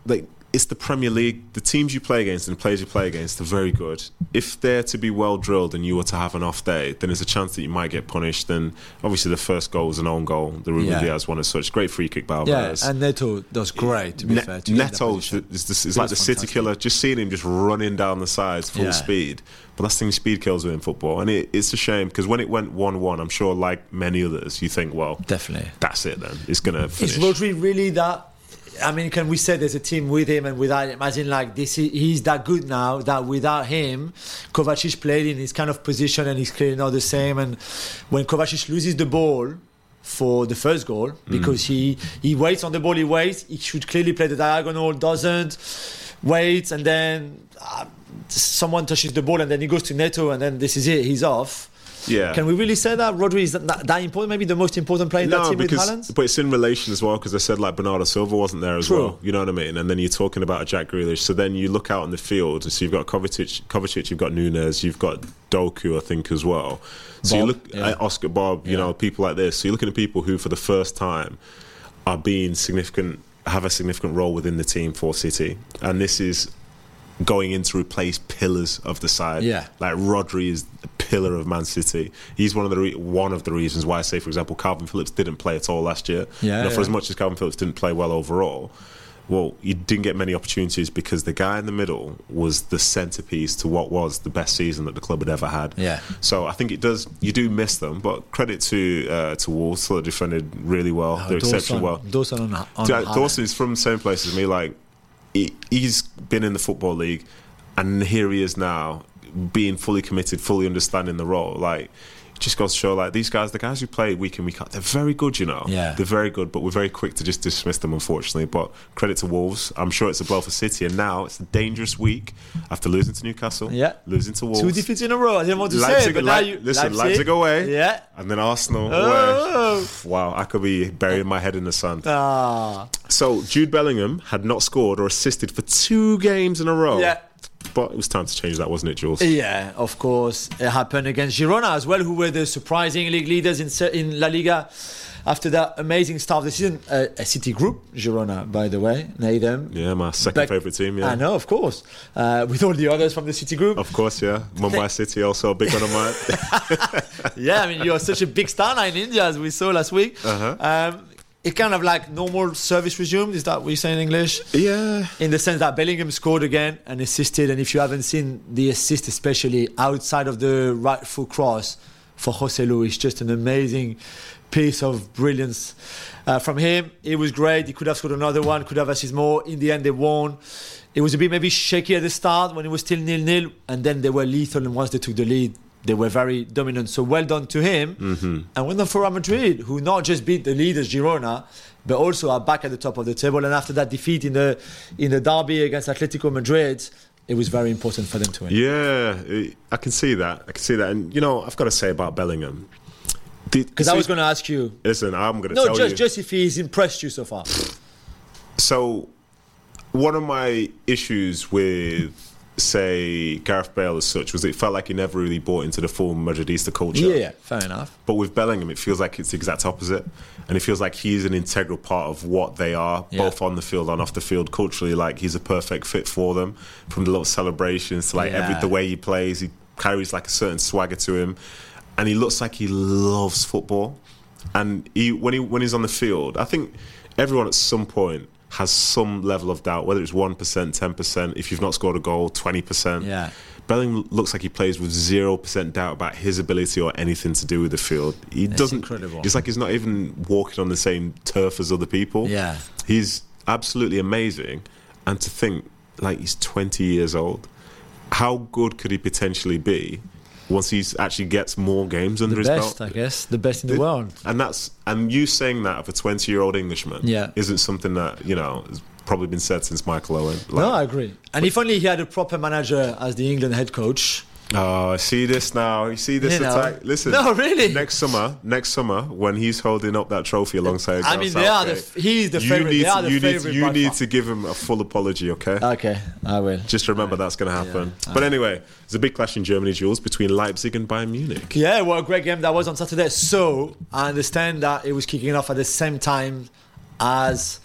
Speaker 2: it's the Premier League. The teams you play against and the players you play against are very good. If they're to be well drilled and you were to have an off day, then there's a chance that you might get punished. And obviously the first goal was an own goal. The Ruben Diaz one as such. Great free kick by Alvarez.
Speaker 1: Yeah, and Neto does great, to be fair.
Speaker 2: Neto is like the city killer. Just seeing him just running down the sides full speed. But that's the thing, speed kills in football. And it's a shame, because when it went 1-1, I'm sure like many others, you think, well, definitely that's it then. It's going to finish.
Speaker 1: Is Rodri really that... I mean, can we say there's a team with him and without him? As in, like, he's that good now that without him, Kovacic played in his kind of position and he's clearly not the same. And when Kovacic loses the ball for the first goal, because he waits on the ball, he should clearly play the diagonal, doesn't, waits, and then someone touches the ball and then he goes to Neto and then this is it, he's off.
Speaker 2: Yeah.
Speaker 1: Can we really say that Rodri is that important? Maybe the most important player in that team with Haaland?
Speaker 2: But it's in relation as well, because I said like Bernardo Silva wasn't there as well. You know what I mean? And then you're talking about a Jack Grealish. So then you look out on the field, and so you've got Kovacic, you've got Nunes, you've got Doku, I think, as well. So you look at Oscar Bob, you know, people like this. So you're looking at people who, for the first time, are being significant, have a significant role within the team for City. And this is going in to replace pillars of the side. Like Rodri is the pillar of Man City. He's one of the reasons why I say, for example, Calvin Phillips didn't play at all last year. For as much as Calvin Phillips didn't play well overall, well, you didn't get many opportunities because the guy in the middle was the centrepiece to what was the best season that the club had ever had. So I think you do miss them, but credit to Wolves, so they defended really well. They're exceptionally well. Dawson is from the same place as me. Like, he's been in the Football League, and here he is now, being fully committed, fully understanding the role. Like, it just goes to show, like, these guys, the guys who play week in, week out, they're very good, you know. They're very good, but we're very quick to just dismiss them, unfortunately. But credit to Wolves. I'm sure it's a blow for City, and now it's a dangerous week after losing to Newcastle, losing to Wolves.
Speaker 1: 2 defeats in a row. I didn't want to say it, but now you...
Speaker 2: Leipzig away, and then Arsenal away. Wow, I could be burying my head in the sand. So Jude Bellingham had not scored or assisted for 2 games in a row. But it was time to change that, wasn't it, Jules?
Speaker 1: Yeah, of course. It happened against Girona as well, who were the surprising league leaders in La Liga after that amazing start of the season. A City group, Girona, by the way. Nathan.
Speaker 2: Yeah, my second favourite team,
Speaker 1: I know, of course. With all the others from the City group.
Speaker 2: Of course, yeah. Mumbai City, also a big one of mine.
Speaker 1: Yeah, I mean, you're such a big star now in India, as we saw last week. It kind of like normal service resumed. Is that what you say in English?
Speaker 2: Yeah.
Speaker 1: In the sense that Bellingham scored again and assisted. And if you haven't seen the assist, especially outside of the right foot cross for Joselu, it's just an amazing piece of brilliance from him. It was great. He could have scored another one, could have assisted more. In the end, they won. It was a bit maybe shaky at the start when it was still 0-0. And then they were lethal. And once they took the lead, they were very dominant. So well done to him. And well done for Real Madrid, who not just beat the leaders Girona, but also are back at the top of the table. And after that defeat in the derby against Atletico Madrid, it was very important for them to win.
Speaker 2: Yeah, I can see that. And, you know, I've got to say about Bellingham,
Speaker 1: because I was going to ask you.
Speaker 2: Listen, I'm going to tell you.
Speaker 1: No, just if he's impressed you so far.
Speaker 2: So, one of my issues with, say, Gareth Bale as such was it felt like he never really bought into the full Madridista culture.
Speaker 1: Yeah, fair enough.
Speaker 2: But with Bellingham, it feels like it's the exact opposite. And it feels like he's an integral part of what they are, both on the field and off the field. Culturally, like, he's a perfect fit for them. From the little celebrations to, like, the way he plays, he carries, like, a certain swagger to him. And he looks like he loves football. And when he's on the field, I think everyone at some point has some level of doubt, whether it's 1%, 10%, if you've not scored a goal, 20%. Bellingham looks like he plays with 0% doubt about his ability or anything to do with the field. That's incredible. It's like he's not even walking on the same turf as other people. He's absolutely amazing. And to think, like, he's 20 years old, how good could he potentially be once he actually gets more games under his belt?
Speaker 1: I guess. The best in the world.
Speaker 2: And you saying that of a 20-year-old Englishman isn't something that, you know, has probably been said since Michael Owen.
Speaker 1: No, I agree. And if only he had a proper manager as the England head coach.
Speaker 2: Oh, I see this now. You see this attack. Listen.
Speaker 1: No, really.
Speaker 2: Next summer, when he's holding up that trophy alongside
Speaker 1: Gareth Southgate, he's the favourite.
Speaker 2: You need to give him a full apology, okay?
Speaker 1: Okay, I will.
Speaker 2: Just remember that's going to happen. But anyway, there's a big clash in Germany, Jules, between Leipzig and Bayern Munich.
Speaker 1: Yeah, well, a great game that was on Saturday. So I understand that it was kicking off at the same time as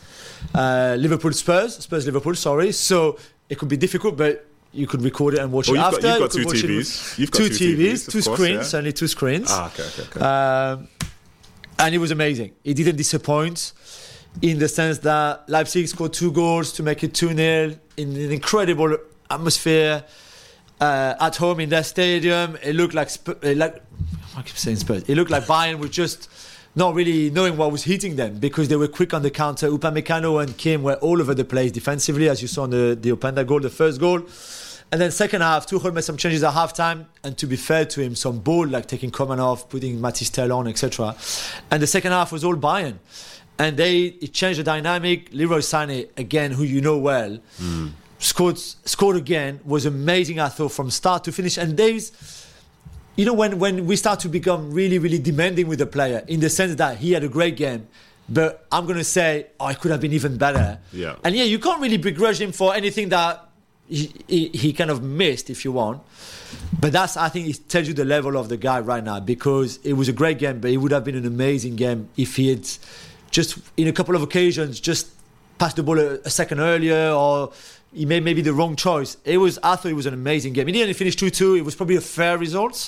Speaker 1: Liverpool Spurs Liverpool, sorry. So it could be difficult, but you could record it and watch it after.
Speaker 2: You've got two TVs. You've got
Speaker 1: two TVs, two
Speaker 2: screens,
Speaker 1: only two screens.
Speaker 2: Okay.
Speaker 1: And it was amazing. It didn't disappoint in the sense that Leipzig scored 2 goals to make it 2-0 in an incredible atmosphere at home in their stadium. It looked like I keep saying Spurs. It looked like Bayern was just not really knowing what was hitting them because they were quick on the counter. Upamecano and Kim were all over the place defensively, as you saw in the Openda goal, the first goal. And then second half, Tuchel made some changes at halftime, and to be fair to him, some bold, like taking Coman off, putting Matisse Tel on, etc. And the second half was all Bayern. And it changed the dynamic. Leroy Sané, again, who you know well, scored again, was amazing, I thought, from start to finish. And when we start to become really, really demanding with the player, in the sense that he had a great game, but I'm going to say, it could have been even better.
Speaker 2: Yeah.
Speaker 1: And you can't really begrudge him for anything that he kind of missed, if you want. But I think it tells you the level of the guy right now, because it was a great game, but it would have been an amazing game if he had just, in a couple of occasions, just passed the ball a second earlier, or he made maybe the wrong choice. I thought it was an amazing game. He didn't finish 2-2. It was probably a fair result.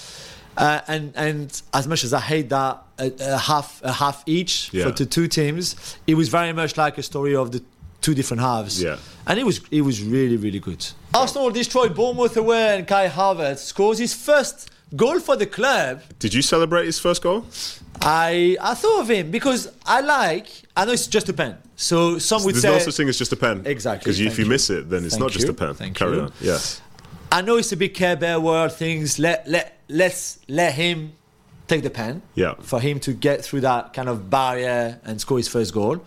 Speaker 1: And as much as I hate that a half each for the two teams, it was very much like a story of the two different halves.
Speaker 2: Yeah.
Speaker 1: And it was really, really good. Arsenal destroyed Bournemouth away, and Kai Havertz scores his first goal for the club.
Speaker 2: Did you celebrate his first goal?
Speaker 1: I thought of him because I know it's just a pen. So some would say
Speaker 2: there's no such thing as just a pen.
Speaker 1: Exactly.
Speaker 2: Because if you miss it, then it's not just a pen. Carry on. Yes.
Speaker 1: I know it's a big Care Bear world things. Let's let him take the pen.
Speaker 2: Yeah.
Speaker 1: For him to get through that kind of barrier and score his first goal.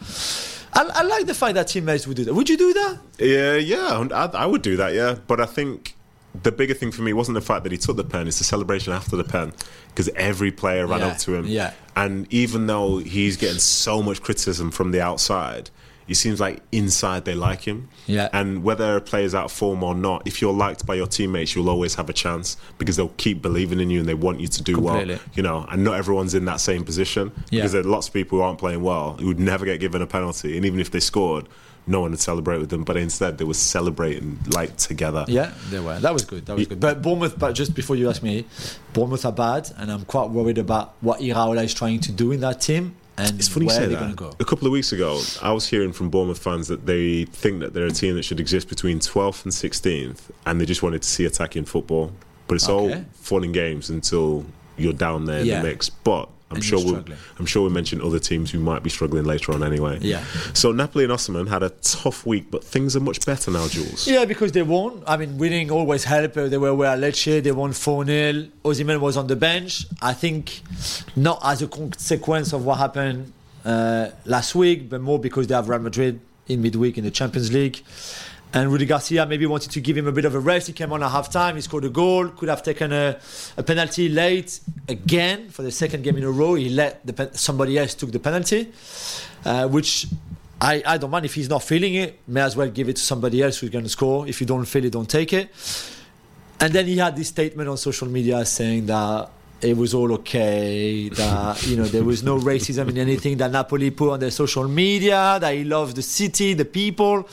Speaker 1: I like the fact that teammates would do that. Would you do that?
Speaker 2: Yeah, I would do that, yeah. But I think the bigger thing for me wasn't the fact that he took the pen, it's the celebration after the pen. Because every player ran up to him.
Speaker 1: Yeah.
Speaker 2: And even though he's getting so much criticism from the outside, it seems like inside they like him.
Speaker 1: Yeah.
Speaker 2: And whether a player's out of form or not, if you're liked by your teammates, you'll always have a chance because they'll keep believing in you and they want you to do well. And not everyone's in that same position. Because there are lots of people who aren't playing well who would never get given a penalty. And even if they scored, no one would celebrate with them. But instead, they were celebrating like together.
Speaker 1: Yeah, they were. That was good. But Bournemouth, just before you ask me, Bournemouth are bad. And I'm quite worried about what Iraola is trying to do in that team. And
Speaker 2: it's funny
Speaker 1: where
Speaker 2: you say
Speaker 1: they're going to go.
Speaker 2: A couple of weeks ago, I was hearing from Bournemouth fans that they think that they're a team that should exist between 12th and 16th, and they just wanted to see attacking football. But it's all fun and games until you're down there in the mix. But I'm sure we'll mention other teams who might be struggling later on anyway.
Speaker 1: Yeah.
Speaker 2: So Napoli and Osimhen had a tough week, but things are much better now, Jules.
Speaker 1: Yeah, because they won. I mean, winning always helps. They were away at Lecce. They won 4-0. Osimhen was on the bench. I think not as a consequence of what happened last week, but more because they have Real Madrid in midweek in the Champions League. And Rudy Garcia maybe wanted to give him a bit of a rest. He came on at half-time. He scored a goal. Could have taken a penalty late again for the second game in a row. He let somebody else took the penalty, which I don't mind. If he's not feeling it, may as well give it to somebody else who's going to score. If you don't feel it, don't take it. And then he had this statement on social media saying that it was all okay, that there was no racism in anything that Napoli put on their social media, that he loves the city, the people.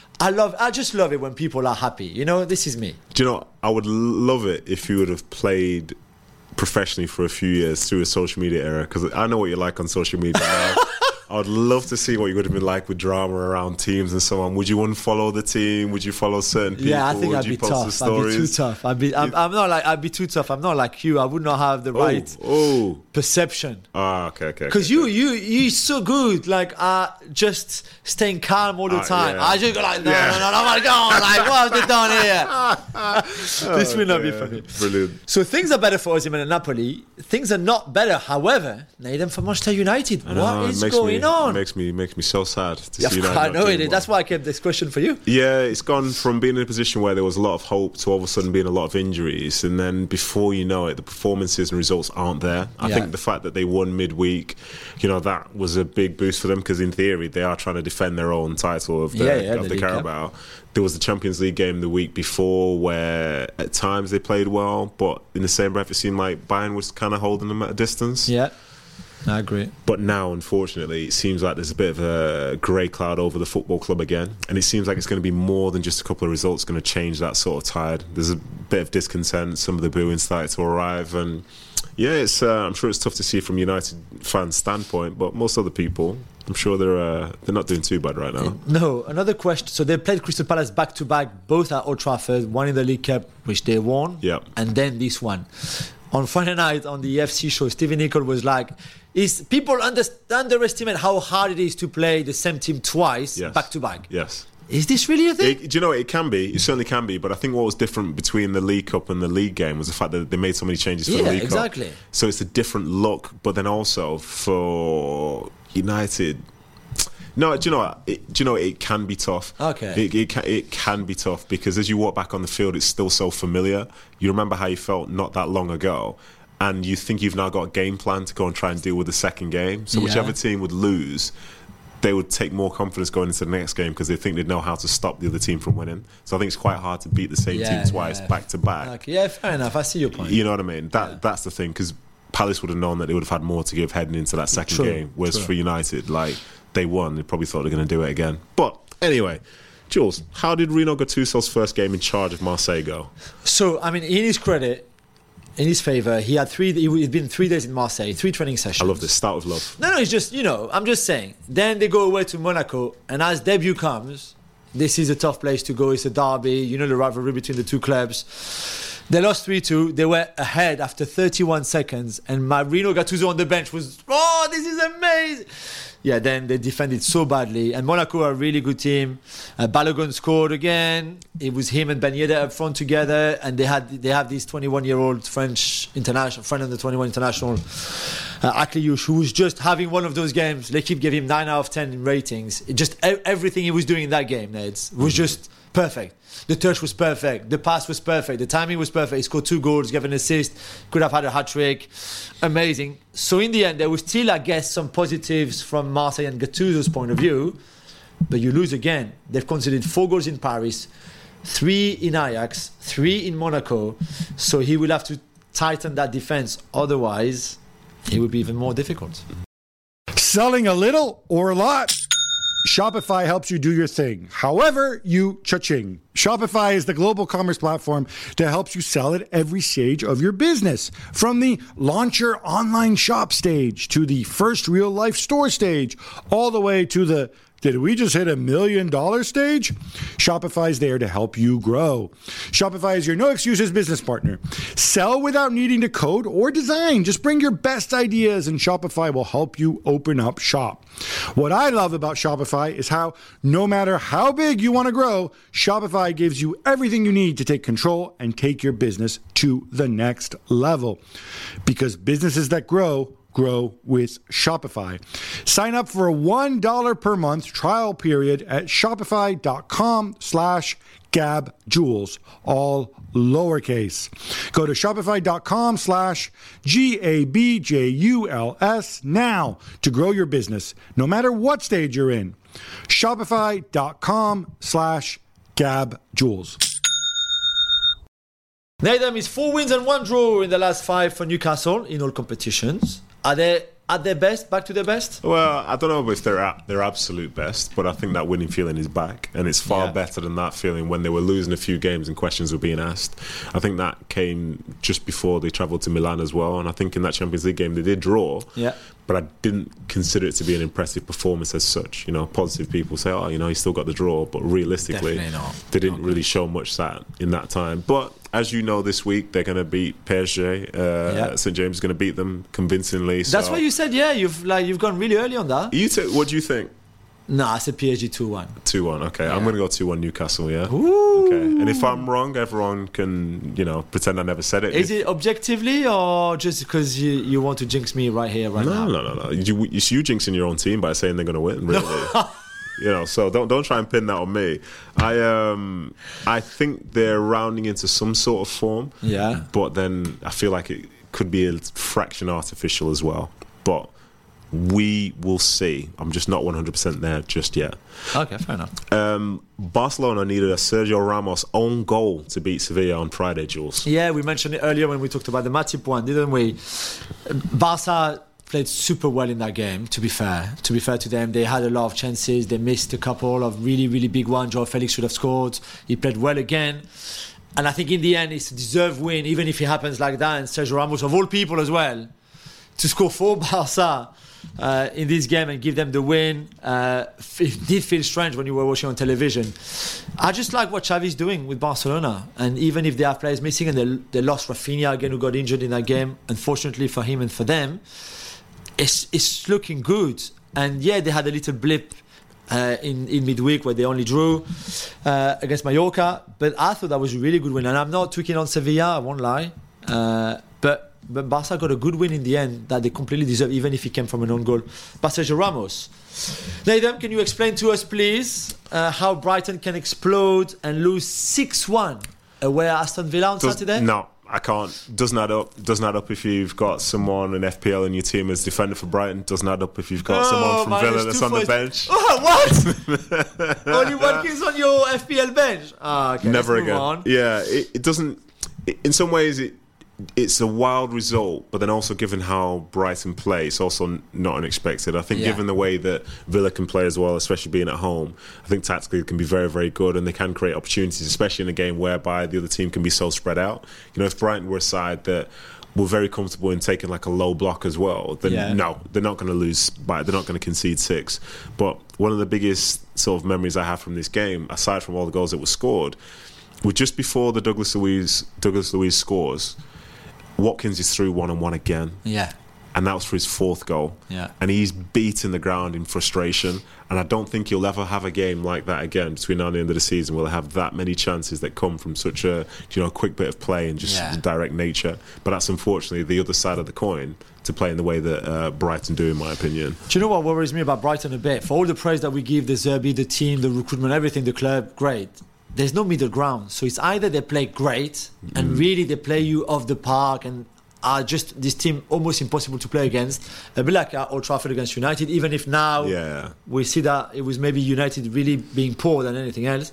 Speaker 1: I just love it when people are happy. This is me.
Speaker 2: Do you know, I would love it if you would have played professionally for a few years through a social media era, because I know what you're like on social media now. I would love to see what you would have been like with drama around teams and so on. Would you unfollow the team? Would you follow certain people?
Speaker 1: Yeah, I think I'd be tough. I'd be too tough. I'd be too tough. I'm not like you. I would not have the right perception.
Speaker 2: Okay.
Speaker 1: Because you're so good. Like just staying calm all the time.
Speaker 2: Yeah.
Speaker 1: I just go like, no, my God, like what have they done here? This will not be for me.
Speaker 2: Brilliant.
Speaker 1: So things are better for Osimhen and Napoli. Things are not better, however, Nathan, for Manchester United. What is going on?
Speaker 2: It makes me so sad to see United.
Speaker 1: I know it is. That's why I kept this question for you.
Speaker 2: Yeah, it's gone from being in a position where there was a lot of hope to all of a sudden being a lot of injuries, and then before you know it, the performances and results aren't there. I think the fact that they won midweek, that was a big boost for them, because in theory they are trying to defend their own title of the Carabao. There was the Champions League game the week before where at times they played well, but in the same breath it seemed like Bayern was kind of holding them at a distance.
Speaker 1: Yeah. I agree.
Speaker 2: But now, unfortunately, it seems like there's a bit of a grey cloud over the football club again. And it seems like it's going to be more than just a couple of results going to change that sort of tide. There's a bit of discontent. Some of the booing started to arrive. And yeah, it's I'm sure it's tough to see from United fans' standpoint. But most other people, I'm sure they're not doing too bad right now.
Speaker 1: No, another question. So they played Crystal Palace back-to-back, both at Old Trafford. One in the League Cup, which they won.
Speaker 2: Yeah.
Speaker 1: And then this one. On Friday night on the FC show, Stephen Nicol was like, people underestimate how hard it is to play the same team twice, back-to-back.
Speaker 2: Yes.
Speaker 1: Is this really a thing?
Speaker 2: Do you know, it can be. It certainly can be. But I think what was different between the League Cup and the League game was the fact that they made so many changes for the League
Speaker 1: exactly.
Speaker 2: Cup. So it's a different look. But then also for United... No, do you know what? It can be tough.
Speaker 1: Okay.
Speaker 2: It can be tough because as you walk back on the field, it's still so familiar. You remember how you felt not that long ago, and you think you've now got a game plan to go and try and deal with the second game. So whichever team would lose, they would take more confidence going into the next game because they think they'd know how to stop the other team from winning. So I think it's quite hard to beat the same team twice back to back.
Speaker 1: Okay. Yeah, fair enough. I see your point.
Speaker 2: You know what I mean? That's the thing, because Palace would have known that they would have had more to give heading into that second game, whereas for United, like, they won, they probably thought they were going to do it again. But anyway, Jules, how did Rino Gattuso's first game in charge of Marseille go?
Speaker 1: So, I mean, in his credit, in his favour, he'd been 3 days in Marseille, 3 training sessions.
Speaker 2: I love this. Start with love.
Speaker 1: No, it's just, I'm just saying. Then they go away to Monaco, and as debut comes, this is a tough place to go. It's a derby, the rivalry between the two clubs. They lost 3-2. They were ahead after 31 seconds, and Rino Gattuso on the bench was, this is amazing. Yeah, then they defended so badly. And Monaco are a really good team. Balogun scored again. It was him and Ben Yedder up front together. And they have this 21-year-old French international, friend of the 21 international, Akliouche, who was just having one of those games. L'Equipe gave him 9 out of 10 in ratings. Everything he was doing in that game, Neds, was just perfect. The touch was perfect. The pass was perfect. The timing was perfect. He scored 2 goals, gave an assist, could have had a hat-trick. Amazing. So in the end, there was still, I guess, some positives from Marseille and Gattuso's point of view. But you lose again. They've conceded 4 goals in Paris, 3 in Ajax, 3 in Monaco. So he will have to tighten that defense. Otherwise, it would be even more difficult.
Speaker 3: Selling a little or a lot? Shopify helps you do your thing. However, you cha-ching. Shopify is the global commerce platform that helps you sell at every stage of your business. From the launch your online shop stage to the first real life store stage, all the way to the did we just hit $1 million stage? Shopify is there to help you grow. Shopify is your no excuses business partner. Sell without needing to code or design. Just bring your best ideas and Shopify will help you open up shop. What I love about Shopify is how no matter how big you want to grow, Shopify gives you everything you need to take control and take your business to the next level. Because businesses that grow with Shopify. Sign up for a $1 per month trial period at shopify.com/GabJules, all lowercase. Go to shopify.com/GABJULS now to grow your business, no matter what stage you're in. Shopify.com/GabJules.
Speaker 1: Nathan is 4 wins and 1 draw in the last 5 for Newcastle in all competitions. Are they at their best, back to their best?
Speaker 2: Well, I don't know if they're at their absolute best, but I think that winning feeling is back, and it's far better than that feeling when they were losing a few games and questions were being asked. I think that came just before they travelled to Milan as well, and I think in that Champions League game they did draw.
Speaker 1: Yeah.
Speaker 2: But I didn't consider it to be an impressive performance as such. Positive people say, he still got the draw, but realistically, they didn't really show much that in that time. But as you know, this week they're going to beat PSG. St James is going to beat them convincingly. So.
Speaker 1: That's what you said. Yeah, you've gone really early on that.
Speaker 2: What do you think?
Speaker 1: No, I said PSG 2-1.
Speaker 2: 2-1, okay. Yeah. I'm going to go 2-1 Newcastle, yeah?
Speaker 1: Ooh.
Speaker 2: Okay. And if I'm wrong, everyone can, pretend I never said it.
Speaker 1: Is it objectively or just because you want to jinx me right here, right now?
Speaker 2: No. You jinxing your own team by saying they're going to win, really. So don't try and pin that on me. I think they're rounding into some sort of form.
Speaker 1: Yeah.
Speaker 2: But then I feel like it could be a fraction artificial as well. But we will see. I'm just not 100% there just yet.
Speaker 1: Okay, fair enough.
Speaker 2: Barcelona needed a Sergio Ramos own goal to beat Sevilla on Friday, Jules.
Speaker 1: Yeah, we mentioned it earlier when we talked about the Matip one, didn't we? Barca played super well in that game, to be fair to them. They had a lot of chances. They missed a couple of really, really big ones. Joao Felix should have scored. He played well again. And I think in the end, it's a deserved win, even if it happens like that. And Sergio Ramos, of all people as well, to score for Barca in this game and give them the win. It did feel strange when you were watching on television. I just like what Xavi's doing with Barcelona. And even if they have players missing and they lost Rafinha again, who got injured in that game, unfortunately for him and for them, it's looking good. And yeah, they had a little blip in midweek where they only drew against Mallorca, but I thought that was a really good win. And I'm not tweaking on Sevilla, I won't lie, but Barca got a good win in the end that they completely deserve, even if it came from an own goal by Sergio Ramos. Nathan, can you explain to us, please, how Brighton can explode and lose 6-1 away at Aston Villa on Saturday?
Speaker 2: No, I can't. Doesn't add up if you've got someone in FPL in your team as defender for Brighton. Doesn't add up if you've got someone from Villa that's on the bench.
Speaker 1: Oh, what? Only one kid's on your FPL bench? Okay,
Speaker 2: never again. Yeah, it doesn't. In some ways, it's a wild result, but then also given how Brighton play, it's also not unexpected. I think given the way that Villa can play as well, especially being at home, I think tactically it can be very, very good, and they can create opportunities, especially in a game whereby the other team can be so spread out. You know, if Brighton were a side that were very comfortable in taking like a low block as well, then no, they're not going to lose by, they're not going to concede 6. But one of the biggest sort of memories I have from this game, aside from all the goals that were scored, was just before the Douglas Luiz scores, Watkins is through 1-on-1 again.
Speaker 1: Yeah.
Speaker 2: And that was for his 4th goal.
Speaker 1: Yeah.
Speaker 2: And he's beating the ground in frustration. And I don't think he'll ever have a game like that again between now and the end of the season. We'll have that many chances that come from such a quick bit of play and just direct nature. But that's unfortunately the other side of the coin to play in the way that Brighton do, in my opinion.
Speaker 1: Do you know what worries me about Brighton a bit? For all the praise that we give the Zerbi, the team, the recruitment, everything, the club, great. There's no middle ground. So it's either they play great and really they play you off the park and are just this team almost impossible to play against. A bit like Old Trafford against United, even if now we see that it was maybe United really being poor than anything else.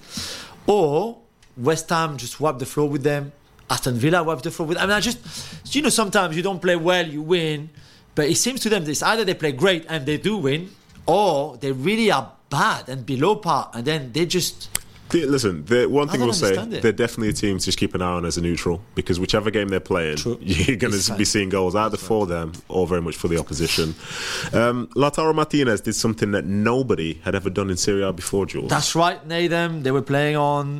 Speaker 1: Or West Ham just wipe the floor with them. Aston Villa wipe the floor with them. I mean, sometimes you don't play well, you win. But it seems to them it's either they play great and they do win, or they really are bad and below par, and then they just...
Speaker 2: Listen, one thing we'll say, they're definitely a team to just keep an eye on as a neutral, because whichever game they're playing, you're going to be seeing goals either for them or very much for the opposition. Lautaro Martinez did something that nobody had ever done in Serie A before, Jules.
Speaker 1: That's right, Nathan. They were playing on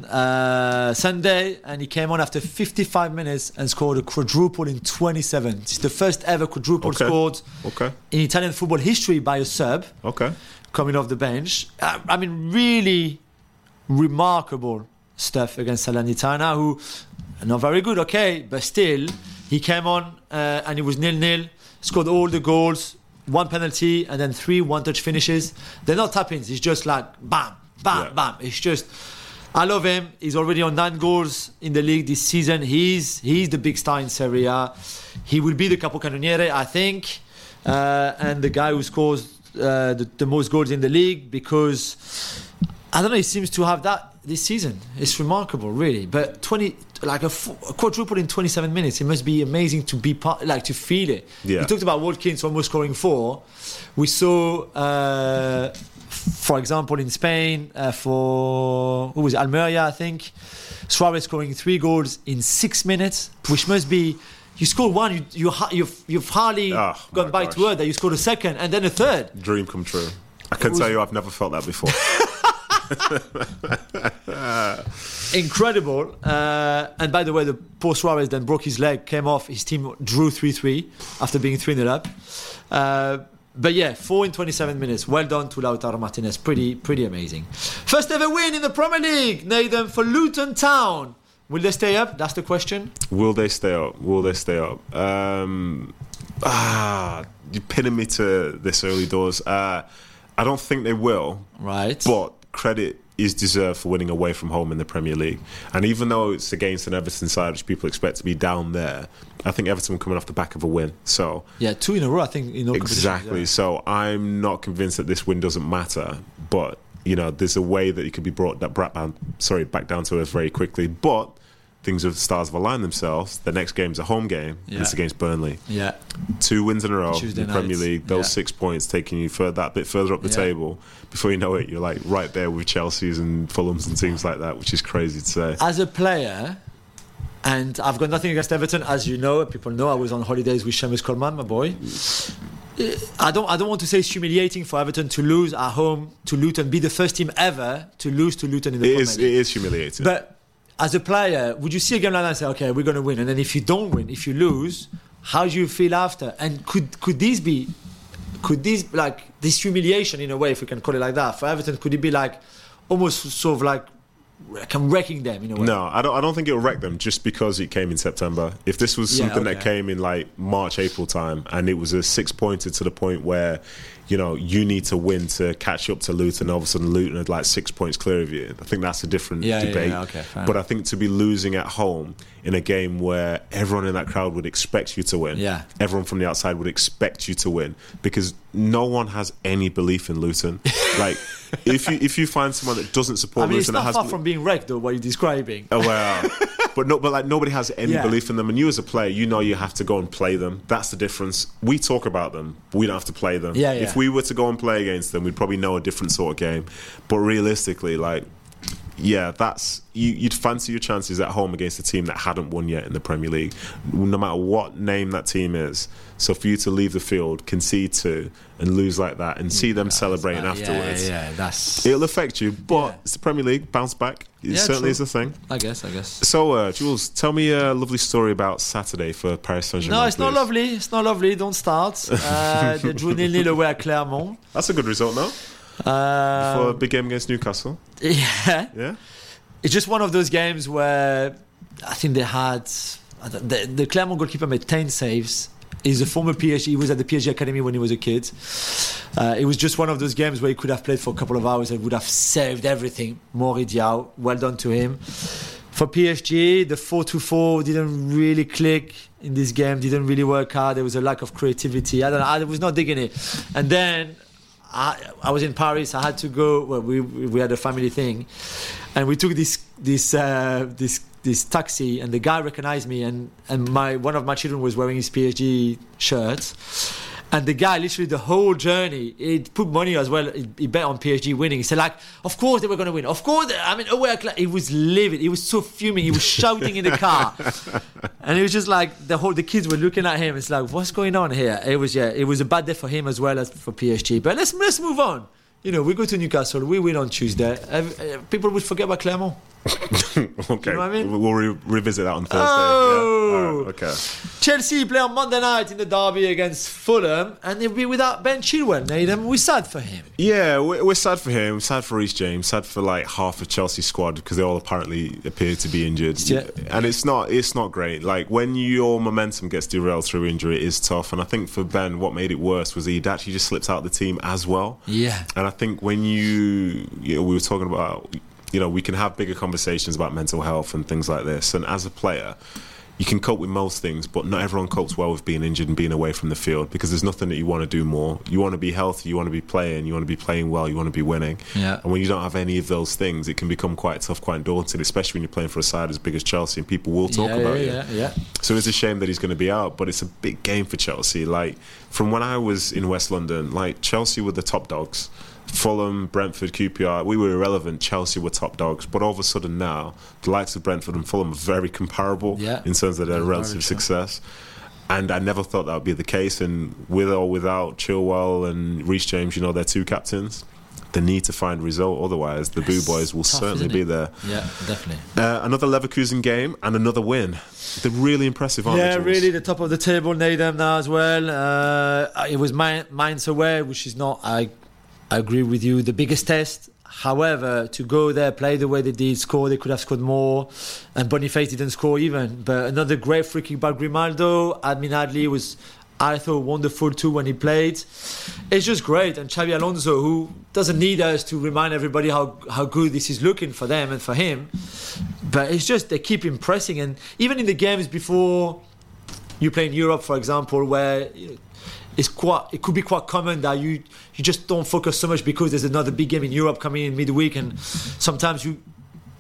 Speaker 1: Sunday, and he came on after 55 minutes and scored a quadruple in 27. It's the first ever quadruple scored in Italian football history by a sub coming off the bench. I mean, really... remarkable stuff against Salernitana, who are not very good, but still he came on and it was 0-0, scored all the goals, 1 penalty and then 3 one-touch finishes. They're not tap-ins, it's just like bam, bam, bam. It's just, I love him. He's already on 9 goals in the league this season. He's the big star in Serie A. He will be the capocannoniere, I think, and the guy who scores the most goals in the league, because I don't know, he seems to have that this season. It's remarkable, really. But a quadruple in 27 minutes, it must be amazing to be to feel it.
Speaker 2: Yeah.
Speaker 1: You talked about Watkins almost scoring 4. We saw, for example, in Spain, for who was it? Almeria, I think, Suarez scoring 3 goals in 6 minutes, which must be. You scored 1, you've hardly gone by to earth that you scored a 2nd and then a 3rd.
Speaker 2: Dream come true. I can tell you, I've never felt that before.
Speaker 1: Incredible. And by the way, the poor Suarez then broke his leg, came off. His team drew 3-3 after being 3-0 up. But yeah, 4 in 27 minutes. Well done to Lautaro Martinez. Pretty amazing. First ever win in the Premier League, Nathan, for Luton Town. Will they stay up? That's the question.
Speaker 2: Will they stay up? You're pinning me to this early doors. I don't think they will.
Speaker 1: Right.
Speaker 2: But credit is deserved for winning away from home in the Premier League. And even though it's against an Everton side which people expect to be down there, I think Everton were coming off the back of a win. So
Speaker 1: 2 in a row, I think.
Speaker 2: Exactly. So I'm not convinced that this win doesn't matter. But, there's a way that it could be back down to earth very quickly. But stars have aligned themselves. The next game's a home game. Yeah. It's against Burnley.
Speaker 1: Yeah.
Speaker 2: 2 wins in a row in the Premier League. Those 6 points taking you that bit further up the table. Before you know it, you're like right there with Chelsea's and Fulham's and teams like that, which is crazy to say.
Speaker 1: As a player, and I've got nothing against Everton, as you know, people know I was on holidays with Seamus Coleman, my boy. I don't want to say it's humiliating for Everton to lose at home to Luton, be the first team ever to lose to Luton in the Premier League.
Speaker 2: It is humiliating.
Speaker 1: But as a player, would you see a game like that and say, okay, we're going to win? And then if you don't win, if you lose, how do you feel after? And could this like this humiliation in a way, if we can call it like that, for Everton, could it be like almost sort of like wrecking them in a way?
Speaker 2: No, I don't think it'll wreck them just because it came in September. If this was something that came in like March, April time, and it was a 6-pointer to the point where, you know, you need to win to catch up to Luton, all of a sudden Luton had like 6 points clear of you. I think that's a different debate.
Speaker 1: Okay,
Speaker 2: but I think to be losing at home in a game where everyone in that crowd would expect you to win, everyone from the outside would expect you to win, because no one has any belief in Luton. Like, if you find someone that doesn't support Luton,
Speaker 1: it's not far from being wrecked though, what you're describing.
Speaker 2: Oh well. But like nobody has any belief in them, and you as a player, you know you have to go and play them. That's the difference. We talk about them, but we don't have to play them. If we were to go and play against them, we'd probably know a different sort of game. But realistically, like, that's you'd fancy your chances at home against a team that hadn't won yet in the Premier League, no matter what name that team is. So for you to leave the field, concede 2, and lose like that, and see them celebrating afterwards, it'll affect you. But it's the Premier League, bounce back. It certainly is a thing.
Speaker 1: I guess.
Speaker 2: So, Jules, tell me a lovely story about Saturday for Paris Saint-Germain.
Speaker 1: No, it's not lovely. It's not lovely. Don't start. They drew 0-0 away at Clermont.
Speaker 2: That's a good result, no? For a big game against Newcastle.
Speaker 1: Yeah. It's just one of those games where I think they had the Clermont goalkeeper made 10 saves. He's a former PSG. He was at the PSG academy when he was a kid. It was just one of those games where he could have played for a couple of hours and would have saved everything. Mori Diaw, well done to him. For PSG, the 4-2-4 didn't really click in this game. Didn't really work out. There was a lack of creativity. I was not digging it. And then I was in Paris. I had to go. Well, we had a family thing, and we took this taxi, and the guy recognized me, and one of my children was wearing his PSG shirt, and the guy literally the whole journey he put money as well. He bet on PSG winning. He said, like, of course they were going to win. Of course, he was livid. He was so fuming. He was shouting in the car, and it was just like the kids were looking at him. It's like, what's going on here? It was a bad day for him as well as for PSG. But let's move on. You know, we go to Newcastle, we win on Tuesday. People would forget about Clermont.
Speaker 2: Okay,
Speaker 1: you know what I mean?
Speaker 2: We'll revisit that on Thursday.
Speaker 1: Oh,
Speaker 2: yeah? Okay.
Speaker 1: Chelsea play on Monday night in the derby against Fulham, and they'll be without Ben Chilwell. Nathan, we're sad for him.
Speaker 2: Yeah, we're sad for him. We're sad for Reece James. Sad for like half of Chelsea's squad because they all apparently appear to be injured.
Speaker 1: Yeah.
Speaker 2: And it's not great. Like, when your momentum gets derailed through injury, it is tough. And I think for Ben, what made it worse was he'd actually just slipped out of the team as well.
Speaker 1: Yeah.
Speaker 2: And I think when we were talking about, we can have bigger conversations about mental health and things like this. And as a player, you can cope with most things, but not everyone copes well with being injured and being away from the field, because there's nothing that you want to do more. You want to be healthy, you want to be playing, you want to be playing well, you want to be winning.
Speaker 1: Yeah.
Speaker 2: And when you don't have any of those things, it can become quite tough, quite daunting, especially when you're playing for a side as big as Chelsea and people will talk about you.
Speaker 1: Yeah.
Speaker 2: So it's a shame that he's going to be out, but it's a big game for Chelsea. Like, from when I was in West London, like, Chelsea were the top dogs. Fulham, Brentford, QPR, we were irrelevant. Chelsea were top dogs. But all of a sudden now, the likes of Brentford and Fulham are very comparable in terms of their relative success. And I never thought that would be the case. And with or without Chilwell and Reece James, they're two captains. They need to find a result. Otherwise, the Boo Boys will certainly be there.
Speaker 1: Yeah, definitely.
Speaker 2: Another Leverkusen game and another win. They're really impressive, aren't they, Jules?
Speaker 1: Really, the top of the table, Nadam now as well. It was Mainz away, which is not... I agree with you. The biggest test. However, to go there, play the way they did, score, they could have scored more. And Boniface didn't score even. But another great free kick by Grimaldo. Admin Adli was, I thought, wonderful too when he played. It's just great. And Xabi Alonso, who doesn't need us to remind everybody how good this is looking for them and for him. But it's just they keep impressing. And even in the games before you play in Europe, for example, where... it could be quite common that you just don't focus so much because there's another big game in Europe coming in midweek, and sometimes you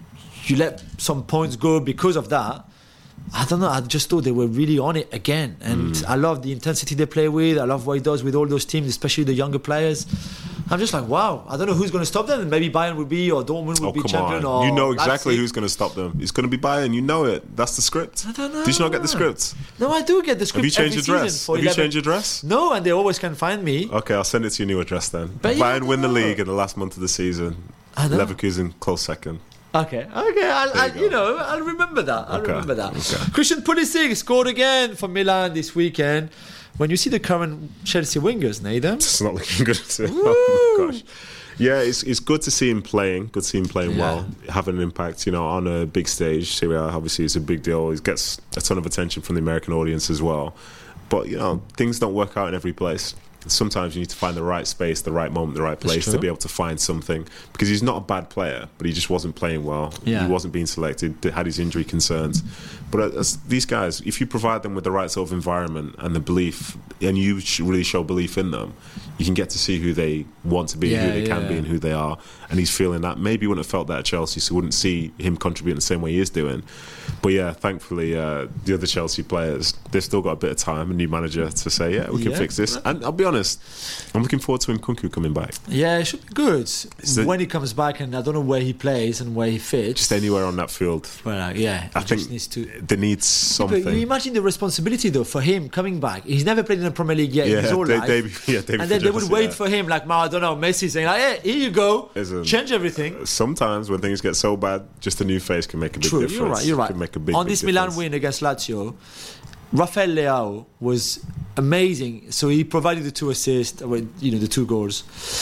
Speaker 1: you let some points go because of that. I don't know. I just thought they were really on it again, and I love the intensity they play with. I love what he does with all those teams, especially the younger players. I'm just like, wow. I don't know who's going to stop them. Maybe Bayern would be, or Dortmund would be champion.
Speaker 2: On.
Speaker 1: Or
Speaker 2: you know exactly
Speaker 1: Leipzig.
Speaker 2: Who's going to stop them. It's going to be Bayern. You know it. That's the script.
Speaker 1: I don't know.
Speaker 2: Did you not get the script?
Speaker 1: No, I do get the script.
Speaker 2: Have you changed
Speaker 1: every
Speaker 2: your dress?
Speaker 1: season for
Speaker 2: Have you
Speaker 1: 11.
Speaker 2: changed your dress?
Speaker 1: No, and they always can find me.
Speaker 2: Okay, I'll send it to your new address then.
Speaker 1: But
Speaker 2: Bayern win the league in the last month of the season. Leverkusen close second.
Speaker 1: Okay. I'll remember that.
Speaker 2: Okay.
Speaker 1: Christian Pulisic scored again for Milan this weekend. When you see the current Chelsea wingers, Nathan,
Speaker 2: it's not looking good. Oh my gosh. Yeah, it's good to see him playing. Good to see him playing well, having an impact, on a big stage. Serie A, obviously, it's a big deal. He gets a ton of attention from the American audience as well. But things don't work out in every place. Sometimes you need to find the right space, the right moment, the right place to be able to find something. Because he's not a bad player, but he just wasn't playing well.
Speaker 1: Yeah.
Speaker 2: He wasn't being selected, had his injury concerns. But these guys, if you provide them with the right sort of environment and the belief, and you really show belief in them, you can get to see who they want to be, who they can be, and who they are. And he's feeling that. Maybe he wouldn't have felt that at Chelsea, so wouldn't see him contributing the same way he is doing. But yeah, thankfully, the other Chelsea players, they've still got a bit of time, a new manager to say, we can fix this. And I'll be honest, I'm looking forward to Nkunku coming back. Yeah,
Speaker 1: it should be good when he comes back, and I don't know where he plays and where he fits.
Speaker 2: Just anywhere on that field.
Speaker 1: Well, I think
Speaker 2: they need something.
Speaker 1: But you imagine the responsibility though for him coming back. He's never played in the Premier League yet in his whole life. And then they would wait for him, like Maradona, Messi, saying like, "Hey, here you go, change everything."
Speaker 2: Sometimes when things get so bad, just a new face can make a big difference.
Speaker 1: You're right.
Speaker 2: Can make a big,
Speaker 1: on this Milan win against Lazio, Rafael Leao was amazing. So he provided the 2 assists, the 2 goals.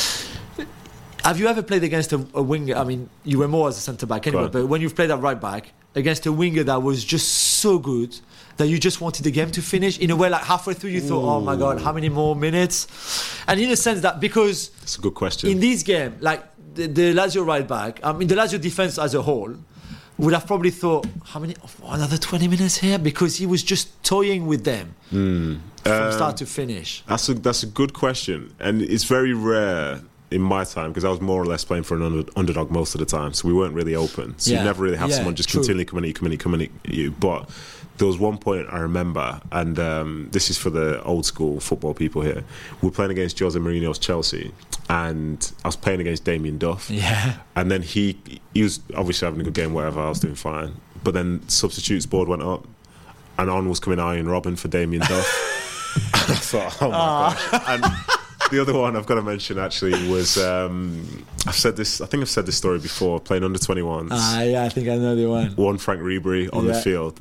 Speaker 1: Have you ever played against a winger? I mean, you were more as a centre back anyway, but when you've played at right back against a winger that was just so good that you just wanted the game to finish, in a way, like halfway through you thought, oh my God, how many more minutes? And in a sense that, because
Speaker 2: that's a good question.
Speaker 1: In this game, like the Lazio right back, the Lazio defense as a whole would have probably thought, another 20 minutes here? Because he was just toying with them from start to finish.
Speaker 2: That's a good question. And it's very rare in my time, because I was more or less playing for an underdog most of the time, so we weren't really open. So you never really have someone just continually coming at you. But there was one point I remember, and this is for the old school football people here. We were playing against Jose Mourinho's Chelsea, and I was playing against Damien Duff.
Speaker 1: Yeah.
Speaker 2: And then he was obviously having a good game, whatever, I was doing fine. But then substitutes board went up, and on was coming Arjen Robben for Damien Duff. And I thought, oh my gosh. And the other one I've got to mention actually was I think I've said this story before, playing under 21s.
Speaker 1: I think I know the one.
Speaker 2: Frank Ribery on the field.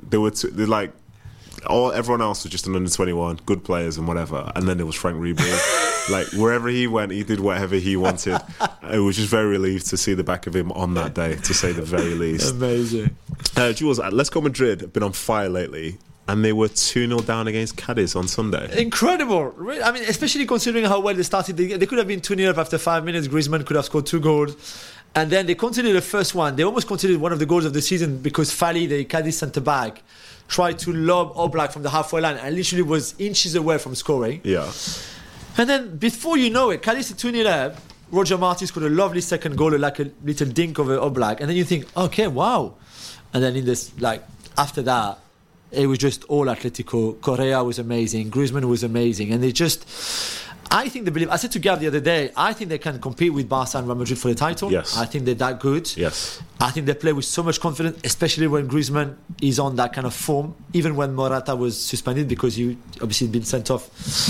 Speaker 2: Everyone else was just an under 21, good players and whatever, and then there was Frank Ribery. Like wherever he went, he did whatever he wanted. I was just very relieved to see the back of him on that day, to say the very least.
Speaker 1: Amazing.
Speaker 2: Jules, Atletico Madrid have been on fire lately, and they were 2-0 down against Cadiz on Sunday.
Speaker 1: Incredible. I mean, especially considering how well they started. They could have been 2-0 up after 5 minutes. Griezmann could have scored 2 goals. And then they conceded the first one. They almost conceded one of the goals of the season, because Fali, the Cadiz centre-back, tried to lob Oblak from the halfway line and literally was inches away from scoring.
Speaker 2: Yeah.
Speaker 1: And then before you know it, Cadiz is 2-0 up. Roger Martin scored a lovely second goal, like a little dink over Oblak. And then you think, okay, wow. And then after that, it was just all Atletico. Correa was amazing. Griezmann was amazing. And I think they believe. I said to Gav the other day, I think they can compete with Barca and Real Madrid for the title.
Speaker 2: Yes.
Speaker 1: I think they're that good.
Speaker 2: Yes.
Speaker 1: I think they play with so much confidence, especially when Griezmann is on that kind of form, even when Morata was suspended, because he obviously had been sent off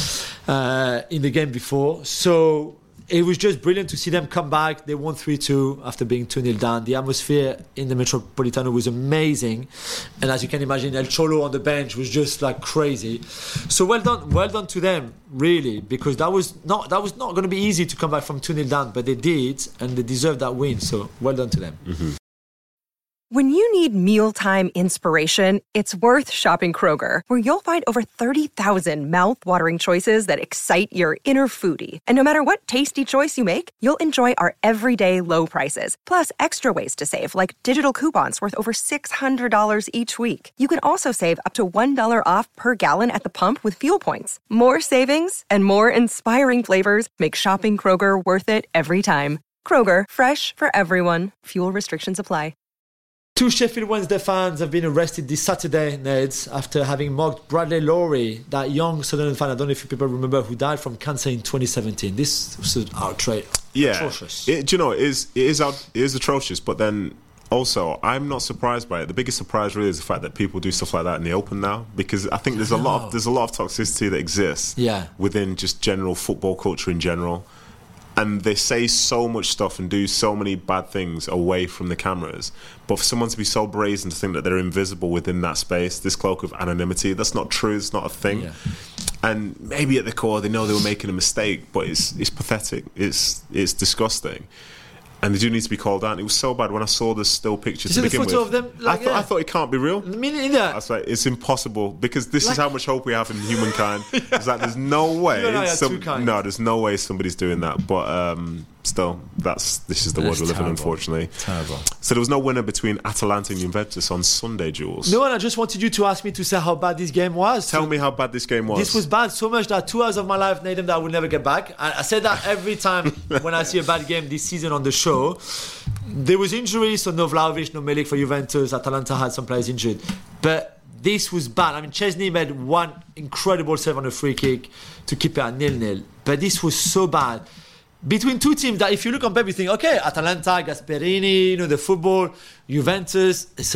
Speaker 1: in the game before. So it was just brilliant to see them come back. They won 3-2 after being 2-0 down. The atmosphere in the Metropolitano was amazing. And as you can imagine, El Cholo on the bench was just like crazy. So well done to them, really, because that was not going to be easy to come back from 2-0 down, but they did, and they deserved that win. So well done to them.
Speaker 2: Mm-hmm.
Speaker 4: When you need mealtime inspiration, it's worth shopping Kroger, where you'll find over 30,000 mouth-watering choices that excite your inner foodie. And no matter what tasty choice you make, you'll enjoy our everyday low prices, plus extra ways to save, like digital coupons worth over $600 each week. You can also save up to $1 off per gallon at the pump with fuel points. More savings and more inspiring flavors make shopping Kroger worth it every time. Kroger, fresh for everyone. Fuel restrictions apply.
Speaker 1: Two Sheffield Wednesday fans have been arrested this Saturday, Ned, after having mocked Bradley Lowry, that young Sunderland fan, I don't know if you people remember, who died from cancer in 2017. This was outrageous.
Speaker 2: Yeah.
Speaker 1: Atrocious.
Speaker 2: It is atrocious, but then also, I'm not surprised by it. The biggest surprise really is the fact that people do stuff like that in the open now, because I think there's a lot of toxicity that exists within just general football culture in general. And they say so much stuff and do so many bad things away from the cameras. But for someone to be so brazen to think that they're invisible within that space, this cloak of anonymity, that's not true. It's not a thing. Yeah. And maybe at the core, they know they were making a mistake, but it's pathetic. It's disgusting. And they do need to be called out. It was so bad when I saw the still picture to begin with.
Speaker 1: Of them, like,
Speaker 2: I thought it can't be real.
Speaker 1: Me neither.
Speaker 2: I was like, it's impossible, because this is how much hope we have in humankind. It's like, there's no way. There's no way somebody's doing that. But still, this is the world we live in, unfortunately.
Speaker 1: Terrible.
Speaker 2: So there was no winner between Atalanta and Juventus on Sunday, Jules.
Speaker 1: No, and I just wanted you to ask me to say how bad this game was.
Speaker 2: Tell me how bad this game was.
Speaker 1: This was bad so much that 2 hours of my life, Nathan, that I will never get back. I said that every time when I see a bad game this season on the show. There was injuries, so no Vlahovic, no Milik for Juventus. Atalanta had some players injured. But this was bad. I mean, Chesney made one incredible save on a free kick to keep it at 0-0. But this was so bad. Between two teams that if you look on paper, you think, okay, Atalanta, Gasperini, the football, Juventus, it's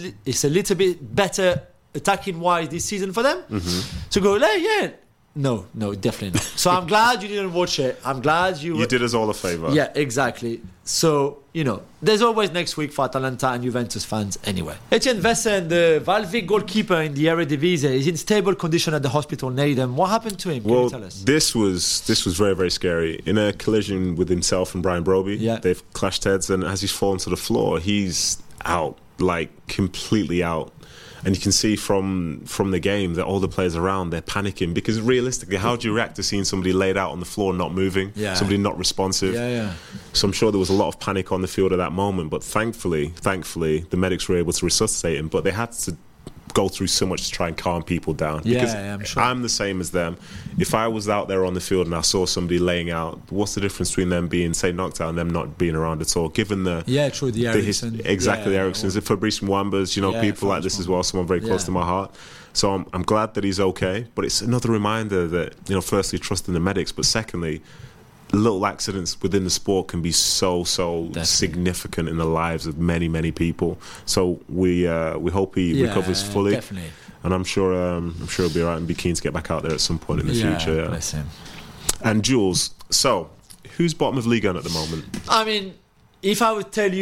Speaker 1: a little bit better attacking-wise this season for them. Mm-hmm. So go, yeah. No, definitely not. So I'm glad you didn't watch it. I'm glad you
Speaker 2: did us all a favour.
Speaker 1: Yeah, exactly. So, there's always next week for Atalanta and Juventus fans anyway. Etienne Vessen, the Valvik goalkeeper in the Eredivisie, is in stable condition at the hospital, Nathan. What happened to him? Can you tell us?
Speaker 2: This was very, very scary. In a collision with himself and Brian Broby, they've clashed heads, and as he's fallen to the floor, he's out, like completely out. And you can see from the game that all the players around, they're panicking, because realistically, how do you react to seeing somebody laid out on the floor not moving, somebody not responsive? So I'm sure there was a lot of panic on the field at that moment, but thankfully, the medics were able to resuscitate him, but they had to go through so much to try and calm people down. Because
Speaker 1: I'm sure.
Speaker 2: I'm the same as them. If I was out there on the field and I saw somebody laying out, what's the difference between them being, say, knocked out and them not being around at all? Given the
Speaker 1: the Eriksson.
Speaker 2: The Erikssons, the Fabrice Mwambas, people like this as well, someone very close to my heart. So I'm glad that he's okay, but it's another reminder that, firstly, trust in the medics, but secondly, little accidents within the sport can be so significant in the lives of many, many people. So we hope he recovers fully.
Speaker 1: Definitely.
Speaker 2: And I'm sure he'll be all right and be keen to get back out there at some point in the future. Yeah.
Speaker 1: Bless him.
Speaker 2: And Jules, so who's bottom of Ligue 1 at the moment?
Speaker 1: I mean, if I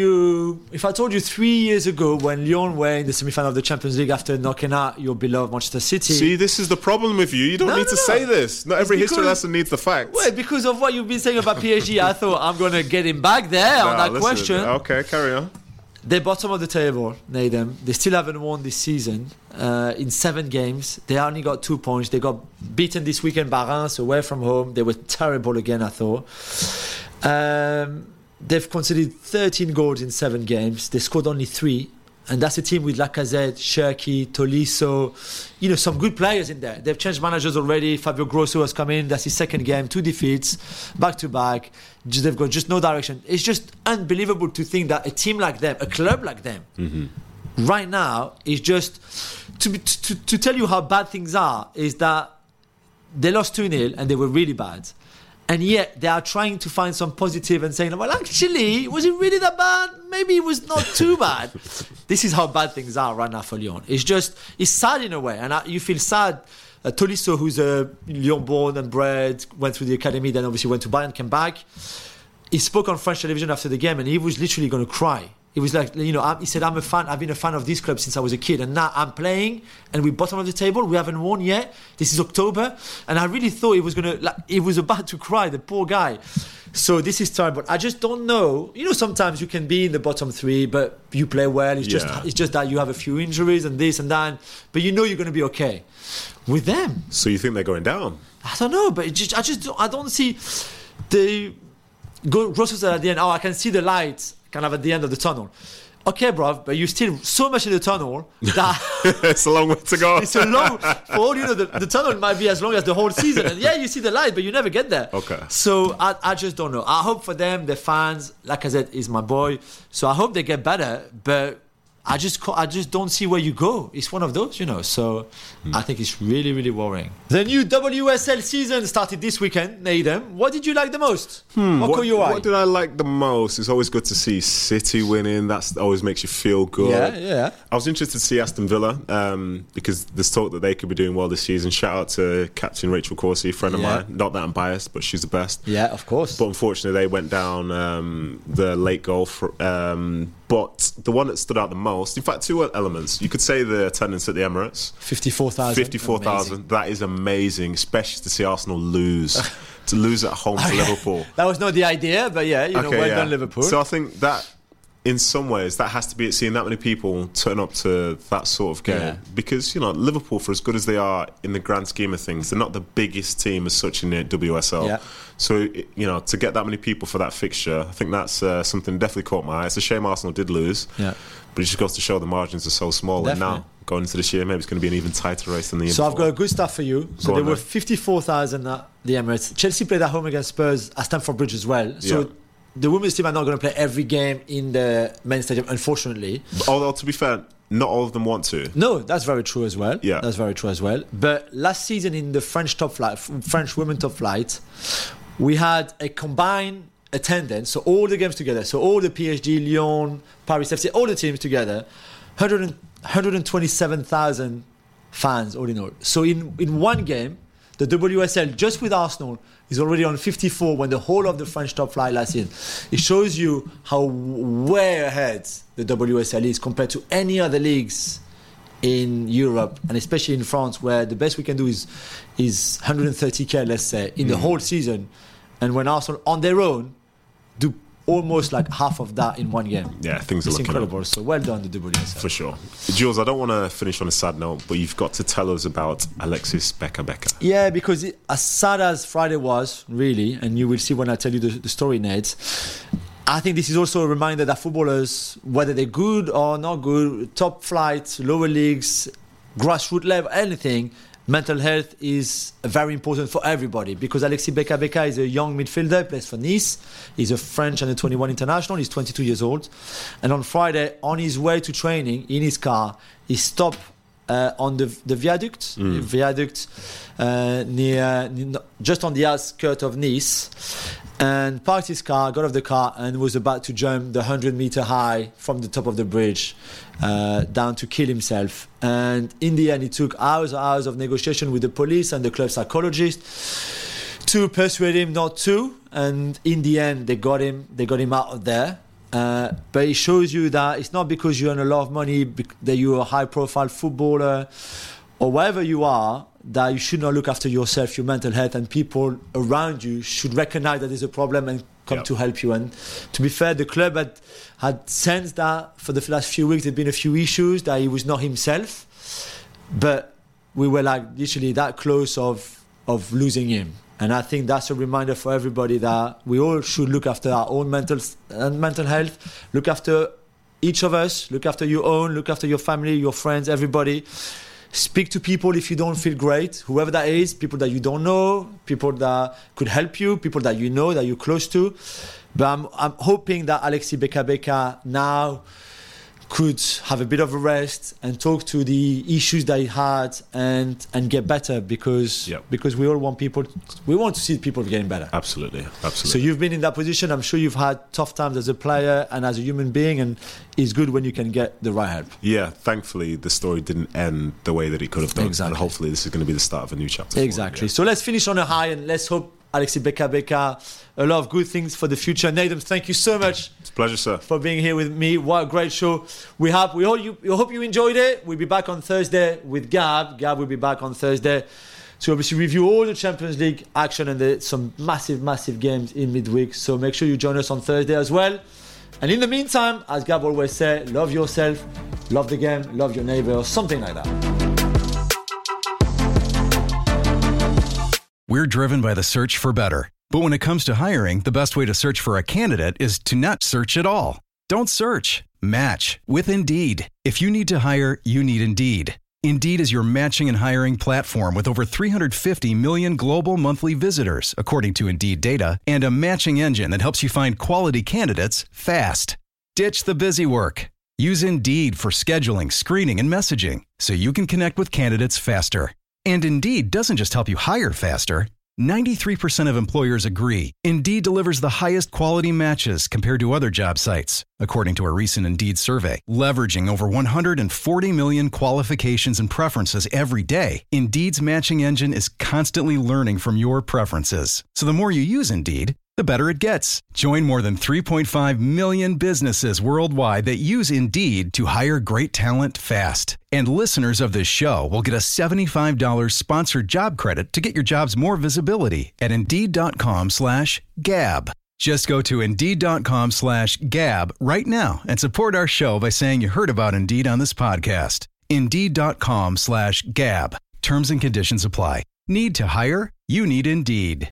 Speaker 1: told you 3 years ago when Lyon were in the semi-final of the Champions League after knocking out your beloved Manchester City.
Speaker 2: See, this is the problem with you. You don't need to say this. Not every history lesson needs the facts.
Speaker 1: Well, because of what you've been saying about PSG, I thought I'm going to get him back there on that question.
Speaker 2: Okay, carry on.
Speaker 1: They're bottom of the table, Nathan. They still haven't won this season. In 7 games, they only got 2 points. They got beaten this weekend by Reims away from home. They were terrible again, I thought. They've conceded 13 goals in 7 games. They scored only 3. And that's a team with Lacazette, Cherki, Tolisso, some good players in there. They've changed managers already. Fabio Grosso has come in. That's his second game. 2 defeats, back-to-back. They've got just no direction. It's just unbelievable to think that a team like them, a club like them, right now is just... To tell you how bad things are, is that they lost 2-0 and they were really bad. And yet they are trying to find some positive and saying, well, actually, was it really that bad? Maybe it was not too bad. This is how bad things are right now for Lyon. It's sad in a way. And you feel sad. Tolisso, who's a Lyon born and bred, went through the academy, then obviously went to Bayern, came back. He spoke on French television after the game and he was literally going to cry. He was like, he said, I'm a fan. I've been a fan of this club since I was a kid. And now I'm playing and we're bottom of the table. We haven't won yet. This is October. And I really thought he was about to cry, the poor guy. So this is terrible. I just don't know. Sometimes you can be in the bottom 3, but you play well. It's just that you have a few injuries and this and that. But you're going to be okay. With them.
Speaker 2: So you think they're going down?
Speaker 1: I don't know. But I don't see the... Grosso said at the end, I can see the lights kind of at the end of the tunnel. Okay, bruv, but you're still so much in the tunnel that...
Speaker 2: It's a long way to go.
Speaker 1: It's a long... For all you know, the tunnel might be as long as the whole season. And you see the light, but you never get there.
Speaker 2: Okay.
Speaker 1: So I just don't know. I hope for them, the fans, like I said, is my boy. So I hope they get better. But I just don't see where you go. It's one of those, So I think it's really, really worrying. The new WSL season started this weekend. Nathan, what did you like the most?
Speaker 2: What did I like the most? It's always good to see City winning. That always makes you feel good.
Speaker 1: Yeah.
Speaker 2: I was interested to see Aston Villa because there's talk that they could be doing well this season. Shout out to Captain Rachel Corsie, friend of mine. Not that I'm biased, but she's the best.
Speaker 1: Yeah, of course.
Speaker 2: But unfortunately, they went down the late goal. But the one that stood out the most, in fact, two elements. You could say the attendance at the Emirates.
Speaker 1: 54,000.
Speaker 2: 54,000. That is amazing, especially to see Arsenal lose. To lose at home to Liverpool.
Speaker 1: That was not the idea, but well done, Liverpool.
Speaker 2: So I think that, in some ways, that has to be it, seeing that many people turn up to that sort of game. Yeah. Because, Liverpool, for as good as they are in the grand scheme of things, they're not the biggest team as such in the WSL. Yeah. So, to get that many people for that fixture, I think that's something that definitely caught my eye. It's a shame Arsenal did lose. Yeah. But it just goes to show the margins are so small. Definitely. And now, going into this year, maybe it's going to be an even tighter race than the year
Speaker 1: So
Speaker 2: before.
Speaker 1: I've got a good stuff for you. So there were 54,000 at the Emirates. Chelsea played at home against Spurs at Stamford Bridge as well. So the women's team are not going to play every game in the men's stadium, unfortunately.
Speaker 2: Although, to be fair, not all of them want to.
Speaker 1: No, that's very true as well.
Speaker 2: Yeah.
Speaker 1: That's very true as well. But last season in the French women top flight, we had a combined attendance, so all the games together, so all the PSG, Lyon, Paris FC, all the teams together, 127,000 fans all in all. So in one game, the WSL, just with Arsenal, is already on 54 when the whole of the French top flight last season. It shows you how way ahead the WSL is compared to any other leagues in Europe, and especially in France, where the best we can do is 130k, let's say, in the whole season. And when Arsenal, on their own, do almost like half of that in one game.
Speaker 2: Yeah, things are looking
Speaker 1: incredible.
Speaker 2: Up.
Speaker 1: So well done, the WSL.
Speaker 2: For sure. Jules, I don't want to finish on a sad note, but you've got to tell us about Alexis Becker.
Speaker 1: Yeah, because as sad as Friday was, really, and you will see when I tell you the story, Nate, I think this is also a reminder that footballers, whether they're good or not good, top flight, lower leagues, grassroots level, anything, mental health is very important for everybody, because Alexis Becker is a young midfielder, plays for Nice. He's a French under 21 international. He's 22 years old. And on Friday, on his way to training in his car, he stopped on the viaduct near just on the outskirts of Nice, and parked his car, got off the car, and was about to jump the 100-meter high from the top of the bridge down to kill himself. And in the end, it took hours of negotiation with the police and the club psychologist to persuade him not to. And in the end, they got him out of there. But it shows you that it's not because you earn a lot of money, that you're a high-profile footballer or wherever you are, that you should not look after yourself, your mental health, and people around you should recognize that there's a problem and come to help you. And to be fair, the club had sensed that for the last few weeks. There'd been a few issues, that he was not himself, but we were like literally that close of losing him. And I think that's a reminder for everybody that we all should look after our own mental health, look after each of us, look after your own, look after your family, your friends, everybody. Speak to people if you don't feel great, whoever that is, people that you don't know, people that could help you, people that you know, that you're close to. But I'm hoping that Alexis Becker now could have a bit of a rest and talk to the issues that he had and get better, because we all want to see people getting better.
Speaker 2: Absolutely.
Speaker 1: So you've been in that position. I'm sure you've had tough times as a player and as a human being, and it's good when you can get the right help.
Speaker 2: Yeah, thankfully the story didn't end the way that it could have done.
Speaker 1: Exactly.
Speaker 2: And hopefully this is going to be the start of a new chapter.
Speaker 1: Exactly. So let's finish on a high, and let's hope Alexis Becker, a lot of good things for the future. Nathan, thank you so much.
Speaker 2: It's a pleasure, sir,
Speaker 1: for being here with me. What a great show we have. We hope you enjoyed it. We'll be back on Thursday with Gab. Gab will be back on Thursday to obviously review all the Champions League action and some massive games in midweek. So make sure you join us on Thursday as well. And in the meantime, as Gab always says, love yourself, love the game, love your neighbor, or something like that.
Speaker 5: We're driven by the search for better. But when it comes to hiring, the best way to search for a candidate is to not search at all. Don't search. Match with Indeed. If you need to hire, you need Indeed. Indeed is your matching and hiring platform with over 350 million global monthly visitors, according to Indeed data, and a matching engine that helps you find quality candidates fast. Ditch the busy work. Use Indeed for scheduling, screening, and messaging so you can connect with candidates faster. And Indeed doesn't just help you hire faster. 93% of employers agree Indeed delivers the highest quality matches compared to other job sites, according to a recent Indeed survey. Leveraging over 140 million qualifications and preferences every day, Indeed's matching engine is constantly learning from your preferences. So the more you use Indeed, the better it gets. Join more than 3.5 million businesses worldwide that use Indeed to hire great talent fast. And listeners of this show will get a $75 sponsored job credit to get your jobs more visibility at Indeed.com/Gab. Just go to Indeed.com/Gab right now and support our show by saying you heard about Indeed on this podcast. Indeed.com/Gab. Terms and conditions apply. Need to hire? You need Indeed.